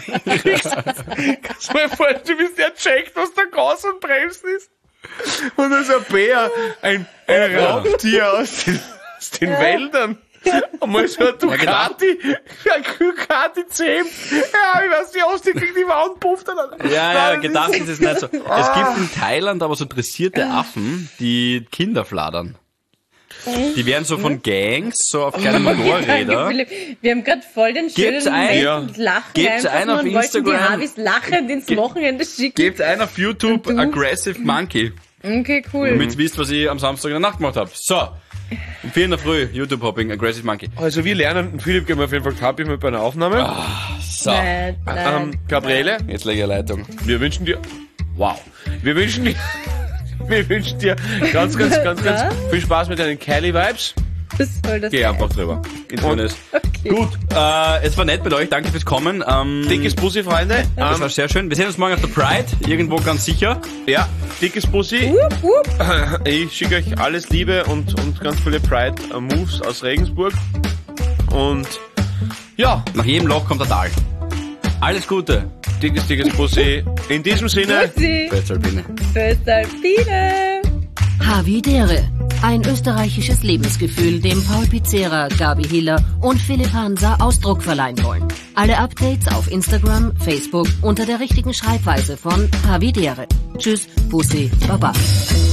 Kannst du mir vorstellen, wie der checkt, was der Gas und Bremsen ist? Und dann ist ein Bär, ein, ein Raubtier aus den, aus den Wäldern. Einmal so ein Ducati, ein Ducati zehn. Ja, ich weiß nicht, aus die kriegt die Wand pufft dann. Ja, ja, gedacht ist es nicht so. Es gibt in Thailand aber so dressierte Ah. Affen, die Kinder fladern. Die werden so von Gangs, so auf kleinen Motorräder. Danke, Philipp. Wir haben gerade voll den schönen Gebt's ein? Moment und Lachen Gebt's einfach ein auf und wollten die Instagram? Harvis lachend ins Wochenende schicken. Gebt ein auf YouTube Und du? Aggressive Monkey, Okay, cool. damit ihr wisst, was ich am Samstag in der Nacht gemacht habe. So, um vier in der Früh, YouTube-Hopping, Aggressive Monkey. Also wir lernen, Philipp, gehen wir auf jeden Fall happy mit bei einer Aufnahme. So, Nein, nein. Ähm, Gabriele, jetzt lege ich eine Leitung. wir wünschen dir, wow, wir wünschen dir, wir wünschen dir ganz, ganz, ganz, ganz viel Spaß mit deinen Kelly-Vibes. Das ist voll das Geh einfach drüber. Und Okay. gut, äh, es war nett mit euch, danke fürs Kommen. Ähm, Dickes Bussi, Freunde. das Ähm, war sehr schön. Wir sehen uns morgen auf der Pride, irgendwo ganz sicher. ja, dickes Bussi. Wupp, wupp. Ich schicke euch alles Liebe und, und ganz viele Pride-Moves aus Regensburg. Und ja, Nach jedem Loch kommt ein Tal. Alles Gute. dickes, dickes Bussi. In diesem Sinne, Bussi. Alpine. Föstalpine. Havidere. Ein österreichisches Lebensgefühl, dem Paul Pizzera, Gabi Hiller und Philipp Hansa Ausdruck verleihen wollen. Alle Updates auf Instagram, Facebook unter der richtigen Schreibweise von Havidere. Tschüss, Pussy, Baba.